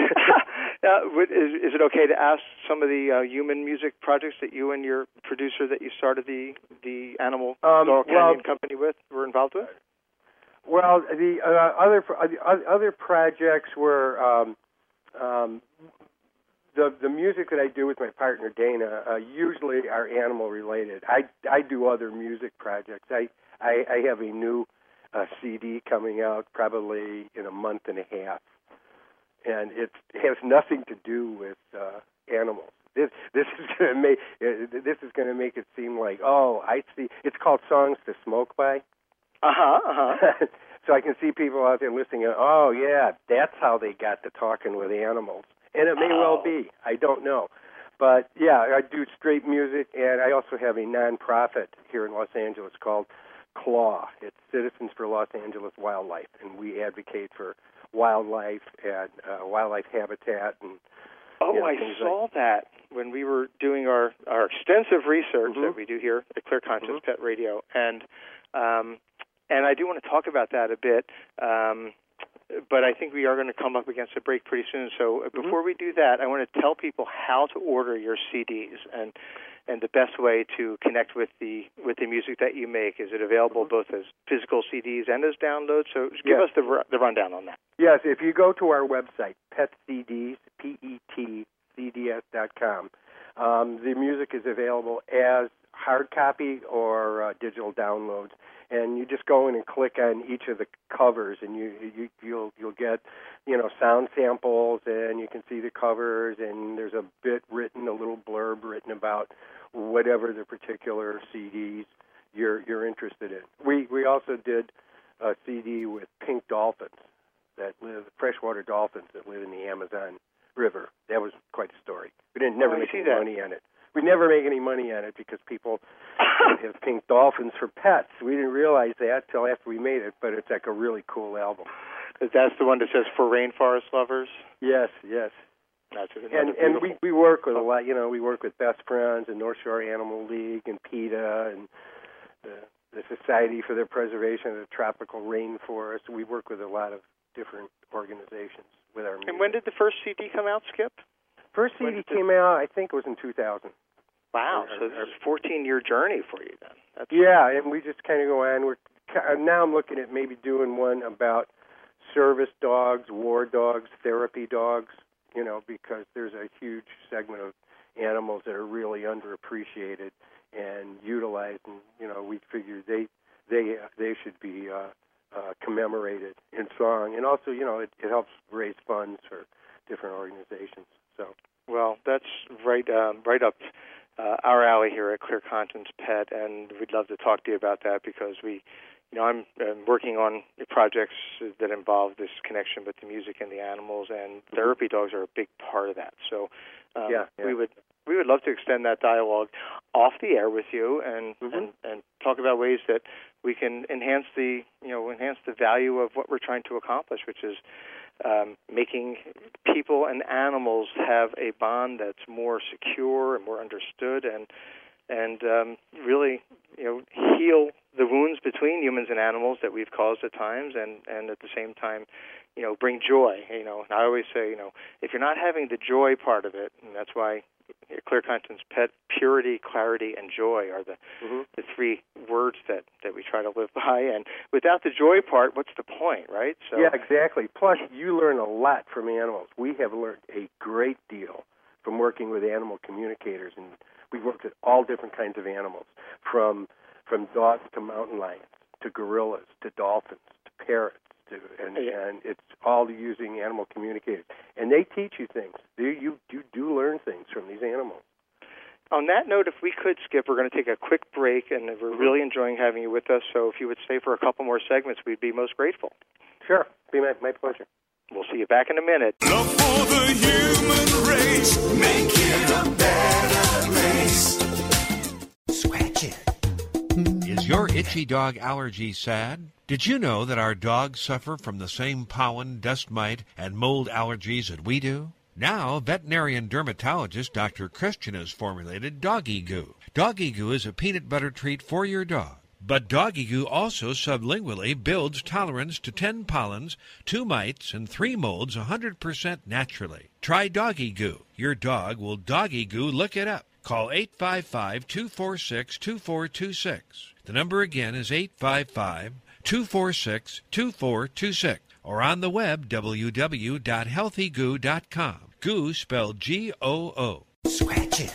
Is it okay to ask some of the human music projects that you and your producer that you started the Animal Laurel Canyon Company with were involved with? Well, the other projects were. The music that I do with my partner Dana usually are animal related. I do other music projects. I have a new CD coming out probably in a month and a half, and it has nothing to do with animals. This is going to make it seem like, oh, I see. It's called Songs to Smoke By. So I can see people out there listening. Oh yeah, that's how they got to talking with animals. And it may well be. I don't know. But, yeah, I do straight music, and I also have a nonprofit here in Los Angeles called CLAW. It's Citizens for Los Angeles Wildlife, and we advocate for wildlife and wildlife habitat. And I saw that when we were doing our extensive research that we do here at Clear Conscience Pet Radio. And I do want to talk about that a bit. But I think we are going to come up against a break pretty soon. So before we do that, I want to tell people how to order your CDs and the best way to connect with the music that you make. Is it available both as physical CDs and as downloads? So give us the rundown on that. Yes, if you go to our website, PetCDs, PETCDS.com, the music is available as hard copy or digital downloads. And you just go in and click on each of the covers, and you'll get sound samples, and you can see the covers, and there's a little blurb written about whatever the particular CDs you're interested in. We also did a CD with pink dolphins freshwater dolphins that live in the Amazon River. That was quite a story. We didn't never make any money on it. We never make any money on it because people have pink dolphins for pets. We didn't realize that till after we made it, but it's like a really cool album. That's the one that says for rainforest lovers? Yes. That's and we work with a lot. We work with Best Friends and North Shore Animal League and PETA and the Society for the Preservation of the Tropical Rainforest. We work with a lot of different organizations with our music. And when did the first CD come out, Skip? First CD came out, I think it was in 2000. Wow, so this is a 14-year journey for you then. Yeah, and we just kind of go on. Now I'm looking at maybe doing one about service dogs, war dogs, therapy dogs, because there's a huge segment of animals that are really underappreciated and utilized, and, we figure they should be commemorated in song. And also, it helps raise funds for different organizations. So, well, that's right up our alley here at Clear Conscience Pet, and we'd love to talk to you about that because I'm working on projects that involve this connection with the music and the animals, and therapy dogs are a big part of that. So, we would love to extend that dialogue off the air with you and talk about ways that we can enhance the value of what we're trying to accomplish, which is making people and animals have a bond that's more secure and more understood, and really heal the wounds between humans and animals that we've caused at times, and at the same time bring joy. And I always say, if you're not having the joy part of it, and that's why Clear Conscience Pet, purity, clarity, and joy are the three words that we try to live by. And without the joy part, what's the point, right? So, yeah, exactly. Plus, you learn a lot from animals. We have learned a great deal from working with animal communicators, and we've worked with all different kinds of animals, from dogs to mountain lions, to gorillas, to dolphins, to parrots, and it's all using animal communicators. And they teach you things. You do learn things from these animals. On that note, if we could, Skip, we're going to take a quick break, and we're really enjoying having you with us. So if you would stay for a couple more segments, we'd be most grateful. Sure. Be my pleasure. We'll see you back in a minute. Love for the human race, make it a better place. Scratch it. Is your itchy dog allergy sad? Did you know that our dogs suffer from the same pollen, dust mite, and mold allergies that we do? Now, veterinarian dermatologist Dr. Christian has formulated Doggy Goo. Doggy Goo is a peanut butter treat for your dog. But Doggy Goo also sublingually builds tolerance to 10 pollens, 2 mites, and 3 molds 100% naturally. Try Doggy Goo. Your dog will Doggy Goo. Look it up. Call 855-246-2426. The number again is 855-246-2426. Or on the web, www.healthygoo.com. Goo spelled G-O-O. Scratch it.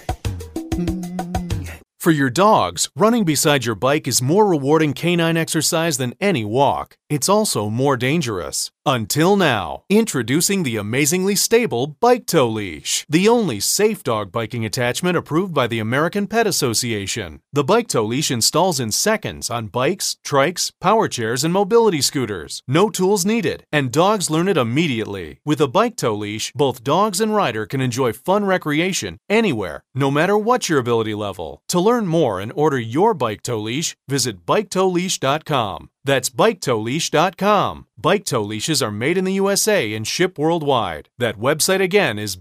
For your dogs, running beside your bike is more rewarding canine exercise than any walk. It's also more dangerous. Until now, introducing the amazingly stable Bike Tow Leash, the only safe dog biking attachment approved by the American Pet Association. The Bike Tow Leash installs in seconds on bikes, trikes, power chairs, and mobility scooters. No tools needed, and dogs learn it immediately. With a Bike Tow Leash, both dogs and rider can enjoy fun recreation anywhere, no matter what your ability level. To learn more and order your Bike Tow Leash, visit BikeTowLeash.com. That's BikeTowLeash.com. Bike Tow Leashes are made in the USA and ship worldwide. That website again is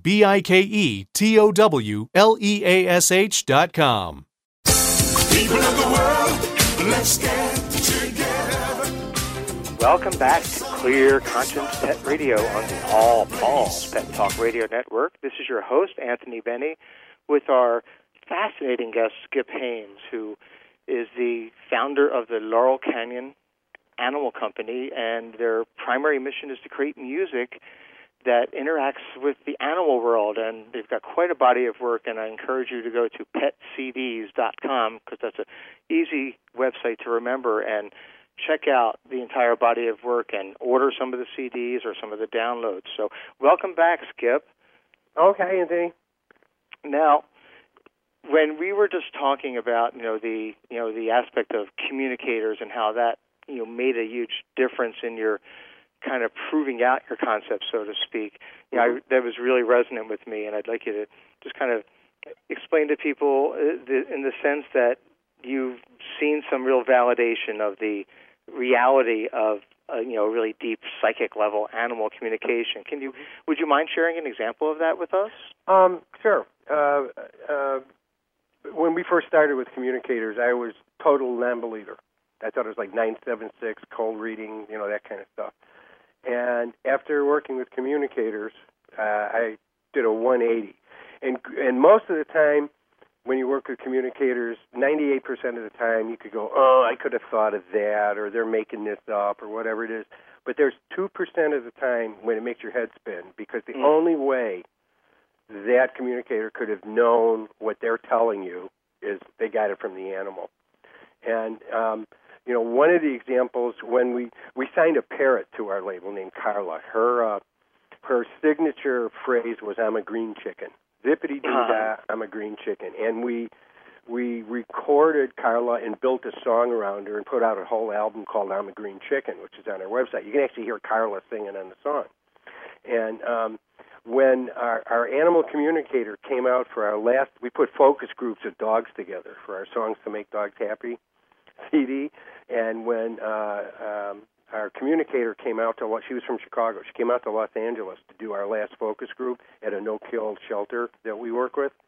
BikeTowLeash.com. People of the world, let's get together. Welcome back to Clear Conscience Pet Radio on the All Paws Pet Talk Radio Network. This is your host, Anthony Benny, with our fascinating guest, Skip Haynes, who is the founder of the Laurel Canyon Animal Company, and their primary mission is to create music that interacts with the animal world, and they've got quite a body of work, and I encourage you to go to petcds.com, because that's an easy website to remember, and check out the entire body of work and order some of the CDs or some of the downloads. So welcome back, Skip. Okay, Anthony. Now, when we were just talking about the aspect of communicators and how that made a huge difference in your kind of proving out your concept, so to speak, that was really resonant with me, and I'd like you to just kind of explain to people in the sense that you've seen some real validation of the reality of really deep psychic level animal communication. Would you mind sharing an example of that with us? Sure. When we first started with communicators, I was total non-believer. I thought it was like 976, cold reading, that kind of stuff. And after working with communicators, I did a 180. And most of the time, when you work with communicators, 98% of the time you could go, oh, I could have thought of that, or they're making this up, or whatever it is. But there's 2% of the time when it makes your head spin, because the only way that communicator could have known what they're telling you is they got it from the animal. And, one of the examples, when we signed a parrot to our label named Carla, her signature phrase was, I'm a green chicken. Zippity-doo-dah, I'm a green chicken. And we recorded Carla and built a song around her and put out a whole album called I'm a Green Chicken, which is on our website. You can actually hear Carla singing on the song. And when our animal communicator came out for our last, we put focus groups of dogs together for our Songs to Make Dogs Happy CD. And when our communicator came out to, she was from Chicago, she came out to Los Angeles to do our last focus group at a no-kill shelter that we work with.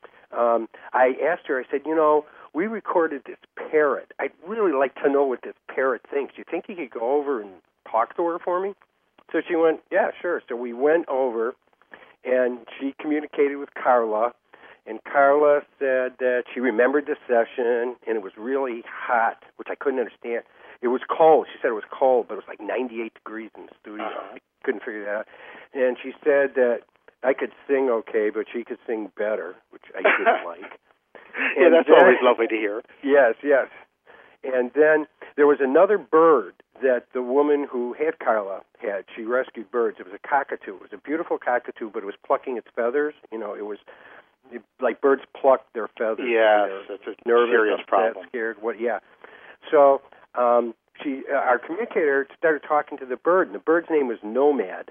I asked her, I said, we recorded this parrot. I'd really like to know what this parrot thinks. Do you think you could go over and talk to her for me? So she went, yeah, sure. So we went over, and she communicated with Carla, and Carla said that she remembered the session, and it was really hot, which I couldn't understand. It was cold. She said it was cold, but it was like 98 degrees in the studio. I couldn't figure that out. And she said that I could sing okay, but she could sing better, which I didn't like. Yeah, that's always lovely to hear. Yes, yes. And then there was another bird that the woman who had Carla had. She rescued birds. It was a cockatoo. It was a beautiful cockatoo, but it was plucking its feathers. It was like birds pluck their feathers. Yes, it's a nervous, serious upset, problem. Scared. Yeah. So our communicator started talking to the bird, and the bird's name was Nomad.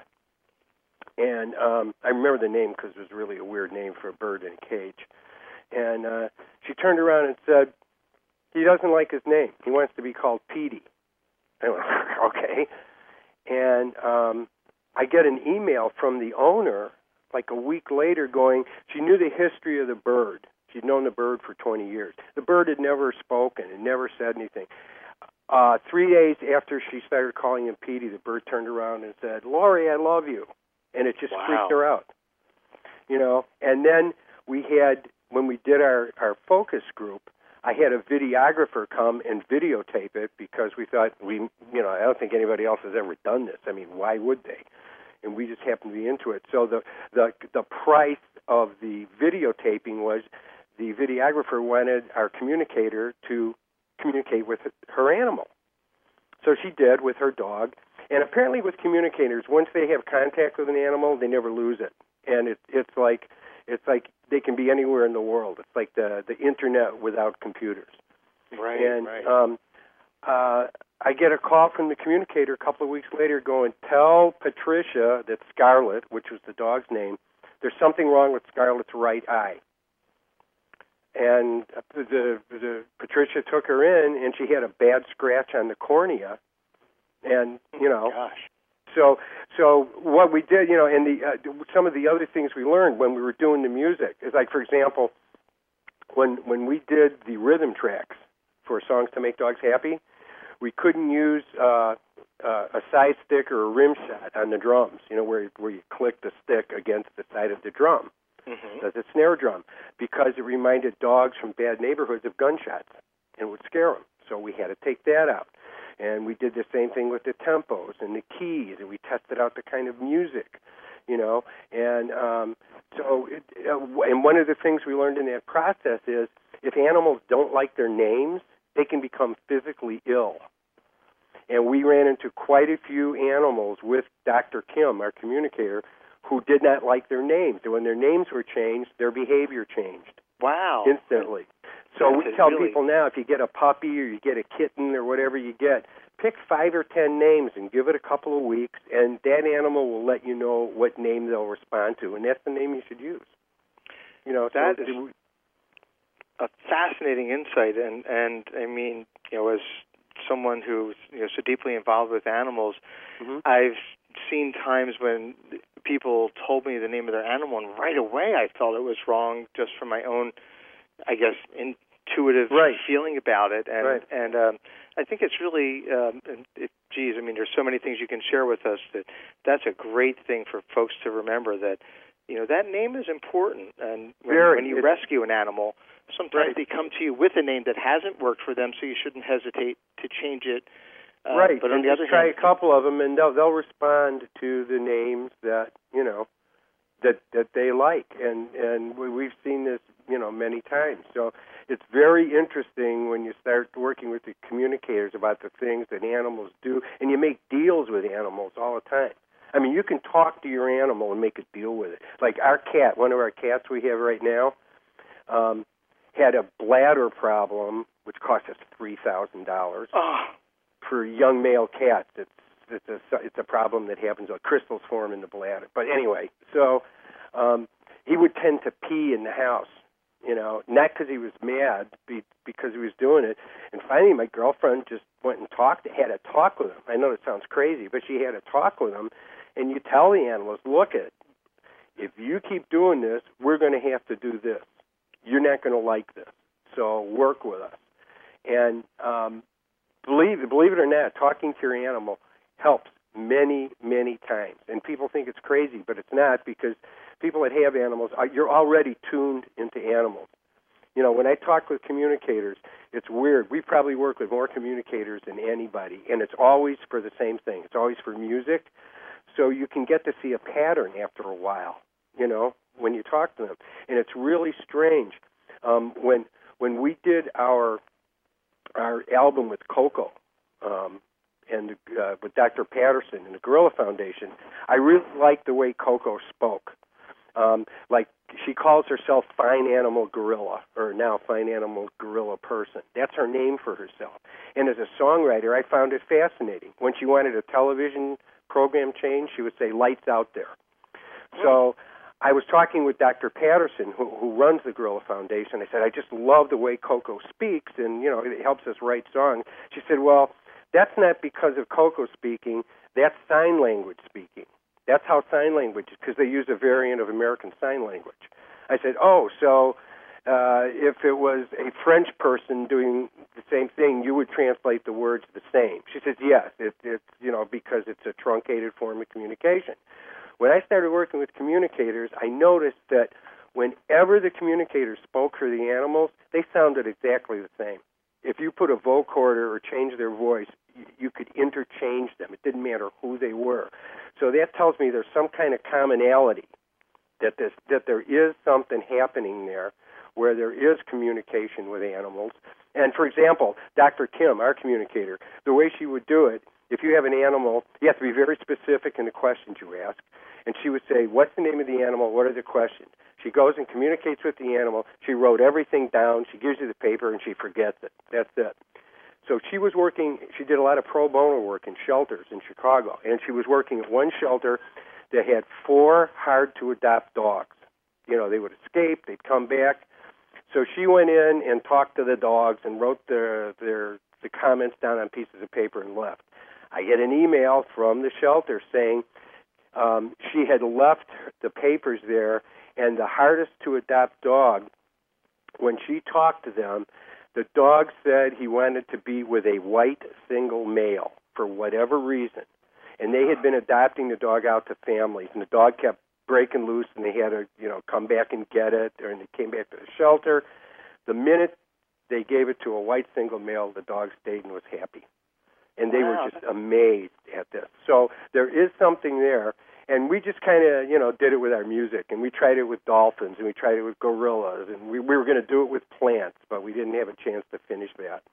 And I remember the name because it was really a weird name for a bird in a cage. And she turned around and said, he doesn't like his name. He wants to be called Petey. I went, okay. And I get an email from the owner like a week later going, she knew the history of the bird. She'd known the bird for 20 years. The bird had never spoken and never said anything. 3 days after she started calling him Petey, the bird turned around and said, Laurie, I love you. And it just freaked her out. And then we had, when we did our focus group, I had a videographer come and videotape it because we thought I don't think anybody else has ever done this. I mean, why would they? And we just happened to be into it. So the price of the videotaping was the videographer wanted our communicator to communicate with her animal. So she did with her dog. And apparently with communicators, once they have contact with an animal, they never lose it. And it's like they can be anywhere in the world. It's like the internet without computers. Right. And I get a call from the communicator a couple of weeks later going, tell Patricia that Scarlet, which was the dog's name, there's something wrong with Scarlet's right eye. And the Patricia took her in, and she had a bad scratch on the cornea. And, Gosh. So what we did, and some of the other things we learned when we were doing the music is, like, for example, when we did the rhythm tracks for Songs to Make Dogs Happy, we couldn't use a side stick or a rim shot on the drums, where you click the stick against the side of the drum, the snare drum, because it reminded dogs from bad neighborhoods of gunshots and would scare them. So we had to take that out. And we did the same thing with the tempos and the keys, and we tested out the kind of music, And and one of the things we learned in that process is if animals don't like their names, they can become physically ill. And we ran into quite a few animals with Dr. Kim, our communicator, who did not like their names. And when their names were changed, their behavior changed. Wow. Instantly. So we tell people now, if you get a puppy or you get a kitten or whatever you get, pick 5 or 10 names and give it a couple of weeks, and that animal will let you know what name they'll respond to, and that's the name you should use. That is a fascinating insight, and I mean, as someone who's so deeply involved with animals, I've seen times when people told me the name of their animal, and right away I felt it was wrong just from my own, I guess, intuitive feeling about it. And I think it's really, there's so many things you can share with us that's a great thing for folks to remember, that that name is important. And Very. when you rescue an animal, sometimes Right. they come to you with a name that hasn't worked for them, so you shouldn't hesitate to change it. Right. But on and the other try hand, a couple of them, and they'll respond to the names that that they like, and we've seen this many times. So it's very interesting when you start working with the communicators about the things that animals do, and you make deals with animals all the time. I mean, you can talk to your animal and make a deal with it. Like our cat, one of our cats we have right now, had a bladder problem, which cost us $3,000. For young male cats, it's a problem that happens. Crystals form in the bladder. But anyway, so he would tend to pee in the house. Not because he was mad, because he was doing it. And finally, my girlfriend just went and had a talk with him. I know it sounds crazy, but she had a talk with him. And you tell the animals, look, if you keep doing this, we're going to have to do this. You're not going to like this. So work with us. And believe it or not, talking to your animal helps many, many times. And people think it's crazy, but it's not, because people that have animals, you're already tuned into animals. When I talk with communicators, it's weird. We probably work with more communicators than anybody, and it's always for the same thing. It's always for music. So you can get to see a pattern after a while, when you talk to them. And it's really strange. When we did our album with Coco, and with Dr. Patterson and the Gorilla Foundation, I really liked the way Coco spoke. Like she calls herself Fine Animal Gorilla, or now Fine Animal Gorilla Person. That's her name for herself. And as a songwriter, I found it fascinating. When she wanted a television program change, she would say, lights out there. So I was talking with Dr. Patterson, who runs the Gorilla Foundation. I said, I just love the way Coco speaks, and, it helps us write songs. She said, well, that's not because of Coco speaking. That's sign language speaking. That's how sign language is, because they use a variant of American Sign Language. I said, so if it was a French person doing the same thing, you would translate the words the same. She says, yes, it's because it's a truncated form of communication. When I started working with communicators, I noticed that whenever the communicators spoke for the animals, they sounded exactly the same. If you put a vocoder or change their voice, you could interchange them. It didn't matter who they were. So that tells me there's some kind of commonality, that there is something happening there where there is communication with animals. And, for example, Dr. Kim, our communicator, the way she would do it, if you have an animal, you have to be very specific in the questions you ask. And she would say, what's the name of the animal? What are the questions? She goes and communicates with the animal. She wrote everything down. She gives you the paper, and she forgets it. That's it. So she did a lot of pro bono work in shelters in Chicago. And she was working at one shelter that had 4 hard-to-adopt dogs. They would escape. They'd come back. So she went in and talked to the dogs and wrote the comments down on pieces of paper and left. I get an email from the shelter saying she had left the papers there, and the hardest-to-adopt dog, when she talked to them, the dog said he wanted to be with a white single male for whatever reason. And they had been adopting the dog out to families, and the dog kept breaking loose, and they had to, come back and get it, and they came back to the shelter. The minute they gave it to a white single male, the dog stayed and was happy. And they were just amazed at this. So there is something there. And we just kind of, did it with our music, and we tried it with dolphins, and we tried it with gorillas, and we were going to do it with plants, but we didn't have a chance to finish that.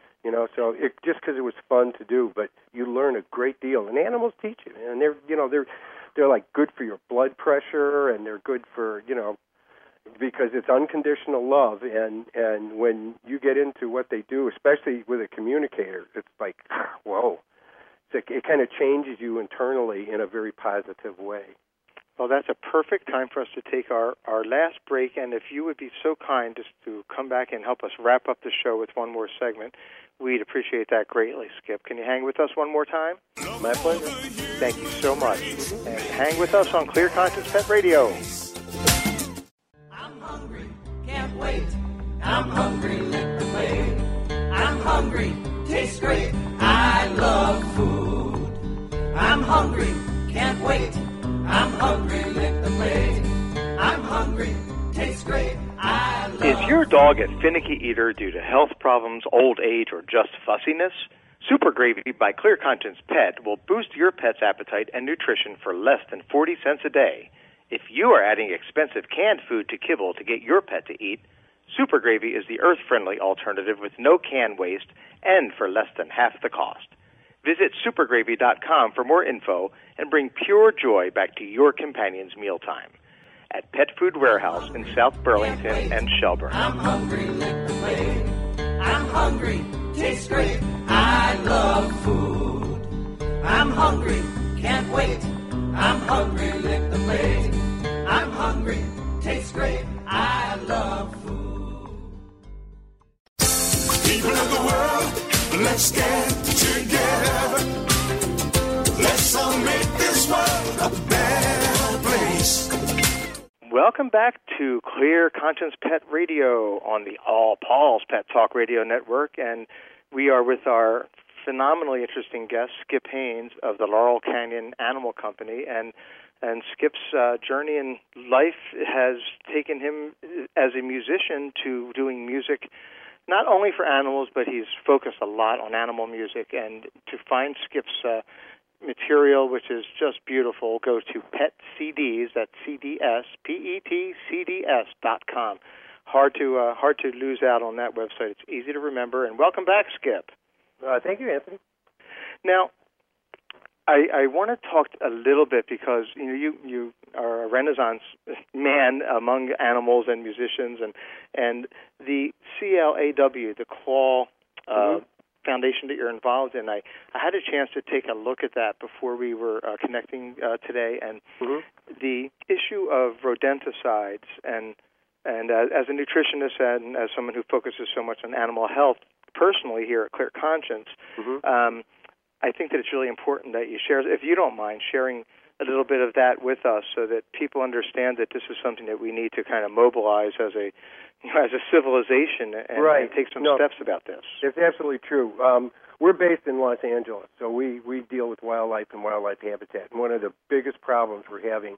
So just because it was fun to do, but you learn a great deal, and animals teach you, and they're like good for your blood pressure, and they're good for because it's unconditional love, and when you get into what they do, especially with a communicator, it's like, whoa. It kind of changes you internally in a very positive way. Well, that's a perfect time for us to take our last break, and if you would be so kind just to come back and help us wrap up the show with one more segment, we'd appreciate that greatly, Skip. Can you hang with us one more time? My pleasure. Thank you so much. And hang with us on Clear Conscience Pet Radio. I'm hungry, can't wait. I'm hungry, lick the plate. I'm hungry, tastes great. I love food. I'm hungry, can't wait. I'm hungry, lick the plate. hungry, tastes great. I love Is your dog a finicky eater due to health problems, old age, or just fussiness? Super Gravy by Clear Conscience Pet will boost your pet's appetite and nutrition for less than 40 cents a day. If you are adding expensive canned food to kibble to get your pet to eat, Super Gravy is the earth-friendly alternative with no can waste and for less than half the cost. Visit supergravy.com for more info and bring pure joy back to your companion's mealtime at Pet Food Warehouse in South Burlington and Shelburne. I'm hungry, lick the blade. I'm hungry, tastes great. I love food. I'm hungry, can't wait. I'm hungry, lick the blade. I'm hungry, tastes great. I love food. People of the world, let's get together. Let's all make this world a better place. Welcome back to Clear Conscience Pet Radio on the All Paul's Pet Talk Radio Network, and we are with our phenomenally interesting guest, Skip Haynes of the Laurel Canyon Animal Company, and Skip's journey in life has taken him as a musician to doing music not only for animals, but he's focused a lot on animal music. And to find Skip's material, which is just beautiful, go to Pet CDs, that's CDS, PETCDS.com. Hard to lose out on that website. It's easy to remember. And welcome back, Skip. Thank you, Anthony. Now, I want to talk a little bit because you are a Renaissance man among animals and musicians, and the CLAW, the Claw Foundation that you're involved in. I had a chance to take a look at that before we were connecting today, and the issue of rodenticides, and as a nutritionist and as someone who focuses so much on animal health personally here at Clear Conscience, I think that it's really important that you share, if you don't mind, sharing a little bit of that with us so that people understand that this is something that we need to kind of mobilize as a civilization and take some steps about this. It's absolutely true. We're based in Los Angeles, so we deal with wildlife and wildlife habitat. And one of the biggest problems we're having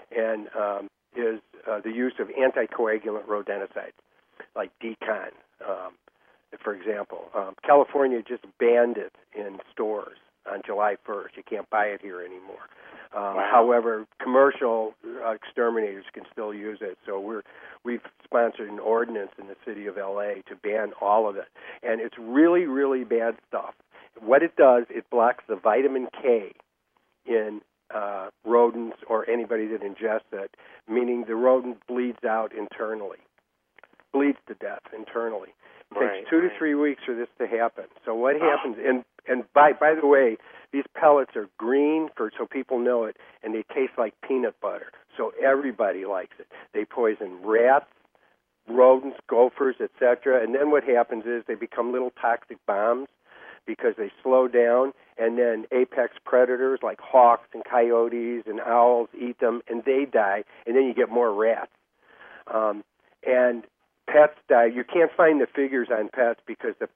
is the use of anticoagulant rodenticides, like Decon, for example. California just banned it in stores on July 1st. You can't buy it here anymore. However, commercial exterminators can still use it. So we've sponsored an ordinance in the city of L.A. to ban all of it. And it's really, really bad stuff. What it does, it blocks the vitamin K in rodents or anybody that ingests it, meaning the rodent bleeds out internally, bleeds to death internally. It takes 2 to 3 weeks for this to happen. So what happens, and by the way, these pellets are green so people know it, and they taste like peanut butter. So everybody likes it. They poison rats, rodents, gophers, etc. And then what happens is they become little toxic bombs because they slow down, and then apex predators like hawks and coyotes and owls eat them, and they die, and then you get more rats. And pets die. You can't find the figures on pets because the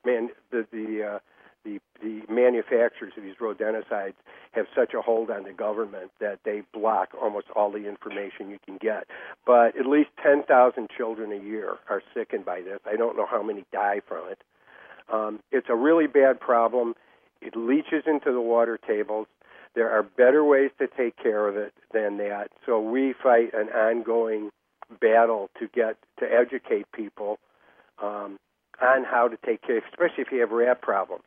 manufacturers of these rodenticides have such a hold on the government that they block almost all the information you can get. But at least 10,000 children a year are sickened by this. I don't know how many die from it. It's a really bad problem. It leaches into the water tables. There are better ways to take care of it than that. So we fight an ongoing battle to educate people on how to take care, especially if you have rat problems.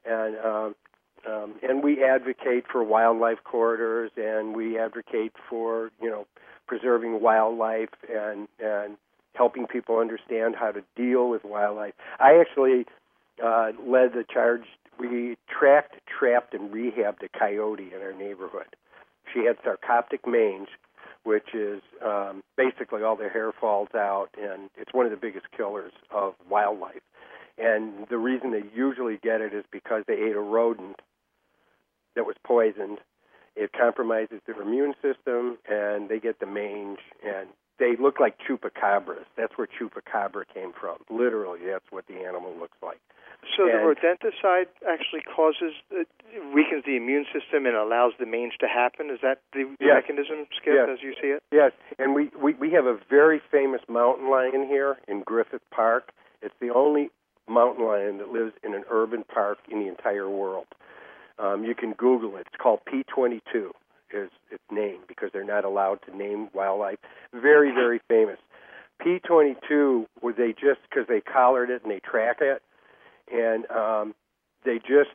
And we advocate for wildlife corridors, and we advocate for preserving wildlife and helping people understand how to deal with wildlife. I actually led the charge. We tracked, trapped, and rehabbed a coyote in our neighborhood. She had sarcoptic mange, which is basically all their hair falls out, and it's one of the biggest killers of wildlife. And the reason they usually get it is because they ate a rodent that was poisoned. It compromises their immune system, and they get the mange, and they look like chupacabras. That's where chupacabra came from. Literally, that's what the animal looks like. So the rodenticide actually weakens the immune system and allows the mange to happen. Is that the mechanism, Skip, as you see it? Yes, and we have a very famous mountain lion here in Griffith Park. It's the only mountain lion that lives in an urban park in the entire world. You can Google it. It's called P22 is its name because they're not allowed to name wildlife. Very, very famous. P22, because they collared it and they track it, and they just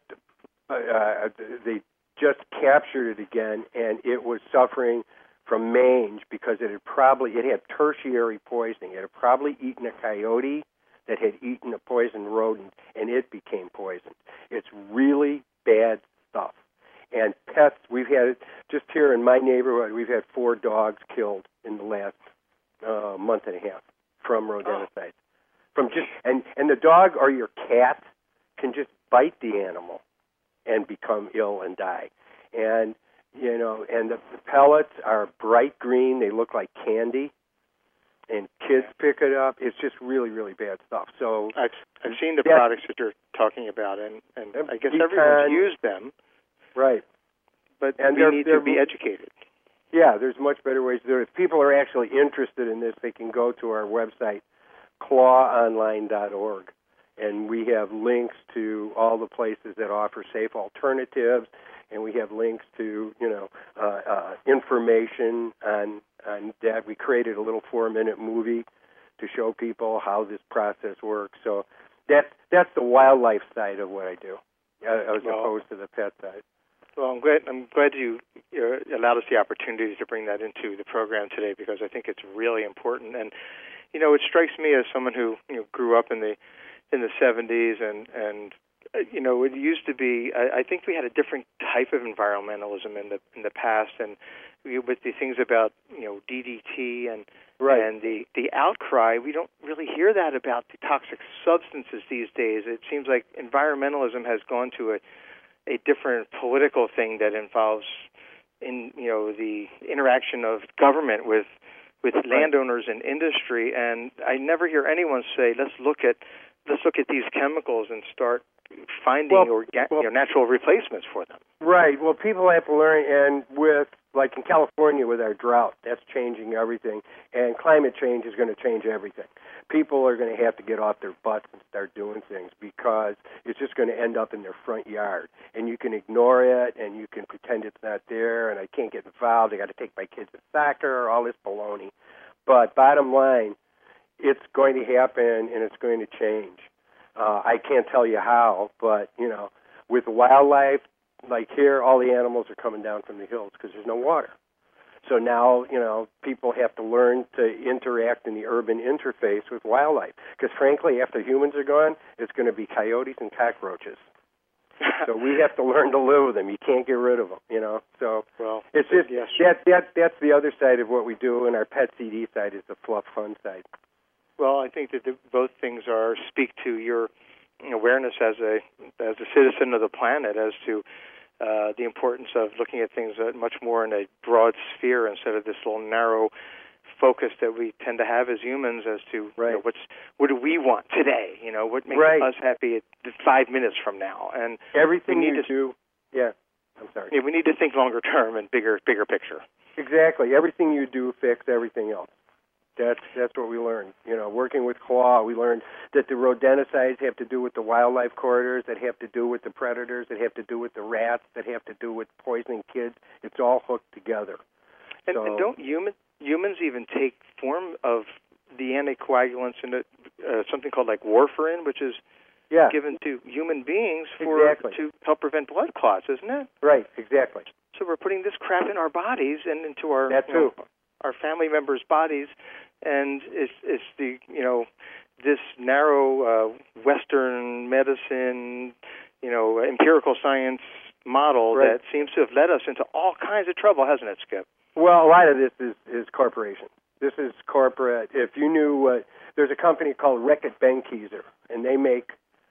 captured it again, and it was suffering from mange because it had tertiary poisoning. It had probably eaten a coyote that had eaten a poisoned rodent, and it became poisoned. It's really bad stuff. And pets, we've had, just here in my neighborhood, we've had 4 dogs killed in the last month and a half from rodenticides. And the dog or your cat can just bite the animal and become ill and die. And, and the pellets are bright green. They look like candy. And kids pick it up. It's just really, really bad stuff. So I've seen the products that you're talking about, and I guess everyone's used them. Right. But we need to be educated. Yeah, there's much better ways to do it. If people are actually interested in this, they can go to our website, clawonline.org, and we have links to all the places that offer safe alternatives, and we have links to, information on that. We created a little 4-minute movie to show people how this process works. So that's the wildlife side of what I do, as opposed to the pet side. Well, I'm glad you allowed us the opportunity to bring that into the program today because I think it's really important. And it strikes me as someone who grew up in the 70s and it used to be. I think we had a different type of environmentalism in the past, and with the things about DDT and the outcry, we don't really hear that about the toxic substances these days. It seems like environmentalism has gone to a different political thing that involves the interaction of government with landowners and industry, and I never hear anyone say let's look at these chemicals and start finding natural replacements for them. Right. Well, people have to learn, and like in California with our drought, that's changing everything, and climate change is going to change everything. People are going to have to get off their butts and start doing things because it's just going to end up in their front yard. And you can ignore it, and you can pretend it's not there, and I can't get involved. I got to take my kids to soccer, all this baloney. But bottom line, it's going to happen, and it's going to change. I can't tell you how, but, with wildlife, like here, all the animals are coming down from the hills because there's no water. So now, people have to learn to interact in the urban interface with wildlife. Because frankly, after humans are gone, it's going to be coyotes and cockroaches. So we have to learn to live with them. You can't get rid of them, So it's just that's the other side of what we do, and our pet CD side is the fluff fun side. Well, I think that both things speak to your awareness as a citizen of the planet as to the importance of looking at things much more in a broad sphere instead of this little narrow focus that we tend to have as humans as to what do we want today? What makes us happy 5 minutes from now? And everything we need to do. Yeah, I'm sorry. Yeah, we need to think longer term and bigger picture. Exactly. Everything you do affects everything else. That's what we learned. Working with Claw, we learned that the rodenticides have to do with the wildlife corridors, that have to do with the predators, that have to do with the rats, that have to do with poisoning kids. It's all hooked together. And don't humans even take form of the anticoagulants in something called like warfarin, which is given to human beings to help prevent blood clots, isn't it? Right, exactly. So we're putting this crap in our bodies and into our our family members' bodies, and it's the this narrow Western medicine empirical science model that seems to have led us into all kinds of trouble, hasn't it, Skip? Well, a lot of this is corporation. This is corporate. If you knew, there's a company called Reckitt Benckiser, and they make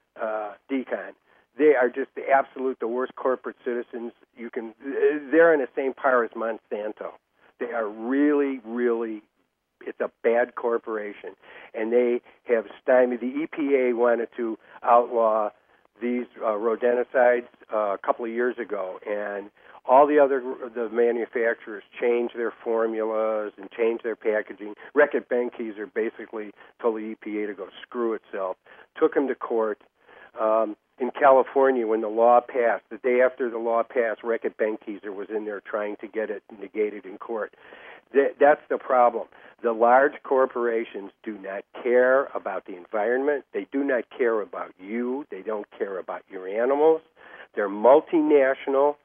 Decon. They are just the worst corporate citizens you can. They're in the same par as Monsanto. They are really, really. It's a bad corporation, and they have stymied. The EPA wanted to outlaw these rodenticides a couple of years ago, and all the manufacturers changed their formulas and changed their packaging. Reckitt Benckiser basically told the EPA to go screw itself, took them to court. In California, when the law passed, the day after the law passed, Reckitt Benckiser was in there trying to get it negated in court. That's the problem. The large corporations do not care about the environment. They do not care about you. They don't care about your animals. They're multinational.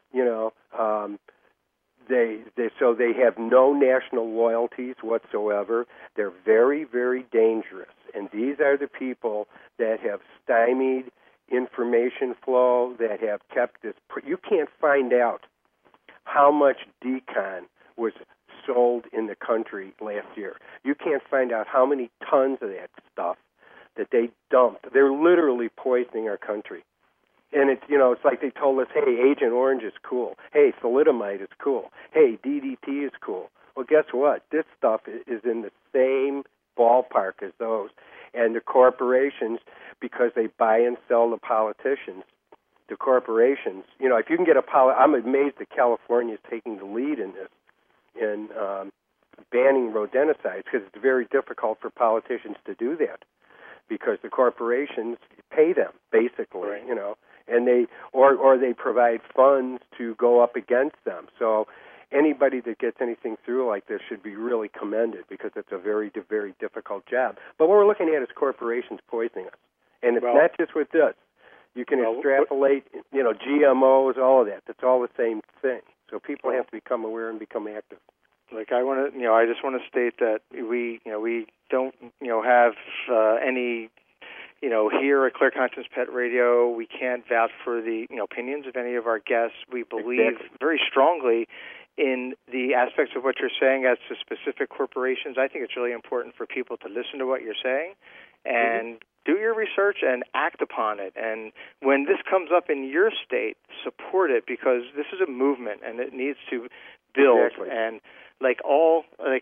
So they have no national loyalties whatsoever. They're very, very dangerous. And these are the people that have stymied information flow, that have kept this. You can't find out how much decon was sold in the country last year. You can't find out how many tons of that stuff that they dumped. They're literally poisoning our country. And it's like they told us, hey, Agent Orange is cool. Hey, thalidomide is cool. Hey, DDT is cool. Well, guess what? This stuff is in the same ballpark as those. And the corporations, because they buy and sell the politicians, the corporations, if you can get I'm amazed that California is taking the lead in this, in banning rodenticides, because it's very difficult for politicians to do that, because the corporations pay them, basically, right. And they provide funds to go up against them. So anybody that gets anything through like this should be really commended, because it's a very, very difficult job. But what we're looking at is corporations poisoning us. And it's not just with this. You can extrapolate, GMOs, all of that. It's all the same thing. So people have to become aware and become active. Like I want to, I just want to state that we don't, have any, here at Clear Conscience Pet Radio, we can't vouch for the, opinions of any of our guests. We believe very strongly in the aspects of what you're saying as to specific corporations. I think it's really important for people to listen to what you're saying and do your research and act upon it. And when this comes up in your state, support it, because this is a movement and it needs to build. Exactly. And like all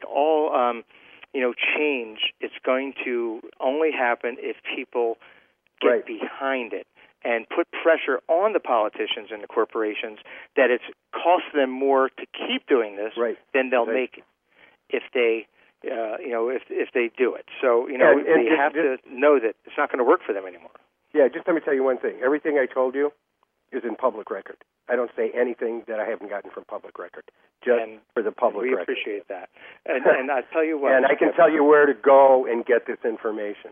change, it's going to only happen if people get behind it and put pressure on the politicians and the corporations that it's cost them more to keep doing this than they'll make if they, if they do it. So, they have to know that it's not going to work for them anymore. Yeah, just let me tell you one thing. Everything I told you is in public record. I don't say anything that I haven't gotten from public record, just for the public record. We appreciate that. And I tell you what. And I can tell you where to go and get this information.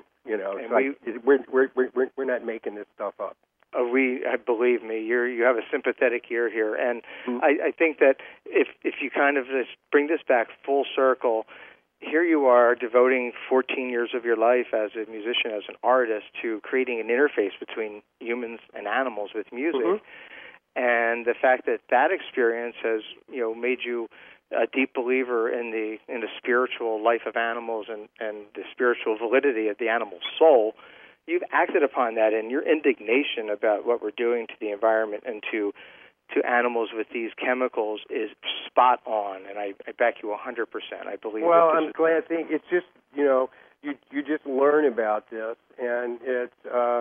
We're not making this stuff up. Believe me, you have a sympathetic ear here, and I think that if you kind of just bring this back full circle, here you are devoting 14 years of your life as a musician, as an artist, to creating an interface between humans and animals with music. And the fact that experience has, made you a deep believer in the spiritual life of animals and the spiritual validity of the animal soul, you've acted upon that, and your indignation about what we're doing to the environment and to animals with these chemicals is spot on, and I back you 100%. I believe. Well, I'm glad. It's just, you just learn about this, and it's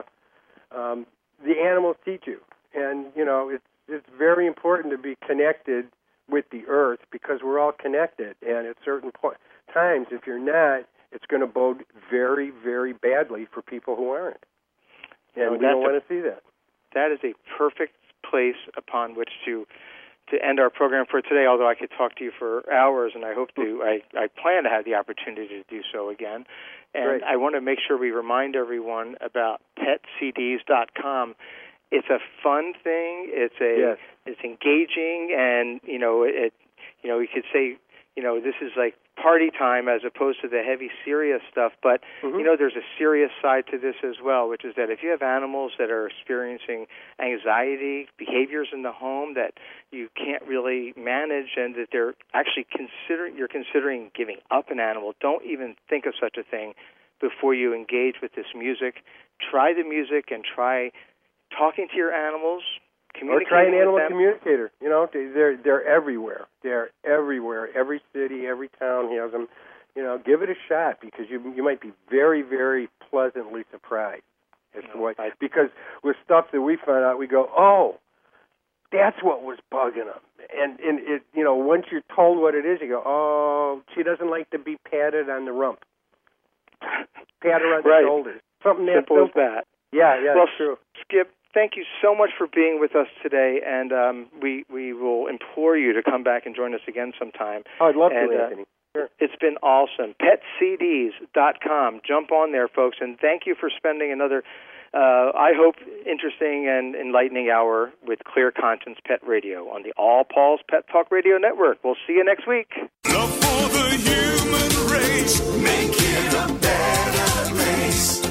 the animals teach you. And, it's very important to be connected with the earth, because we're all connected. And at certain times, if you're not, it's going to bode very, very badly for people who aren't. And we don't want to see that. That is a perfect place upon which to end our program for today, although I could talk to you for hours, and I hope to. I plan to have the opportunity to do so again. And I want to make sure we remind everyone about petcds.com. It's a fun thing. It's engaging, and you could say, this is like party time as opposed to the heavy, serious stuff. But there's a serious side to this as well, which is that if you have animals that are experiencing anxiety, behaviors in the home that you can't really manage, and that they're actually considering giving up an animal, don't even think of such a thing before you engage with this music. Try the music and try talking to your animals, communicating with them. Or try an animal communicator. They're everywhere. They're everywhere. Every city, every town has them. Give it a shot, because you might be very, very pleasantly surprised. as to why. Because with stuff that we find out, we go, oh, that's what was bugging them. And it, you know, once you're told what it is, you go, oh, she doesn't like to be patted on the rump. Pat her on the shoulders. Something that simple as that. Yeah, well, that's true. Skip, thank you so much for being with us today, and we will implore you to come back and join us again sometime. Oh, I'd love to, Anthony. Sure. It's been awesome. PetCDs.com. Jump on there, folks, and thank you for spending another, I hope, interesting and enlightening hour with Clear Conscience Pet Radio on the All Paul's Pet Talk Radio Network. We'll see you next week. Love for the human race, make it a better place.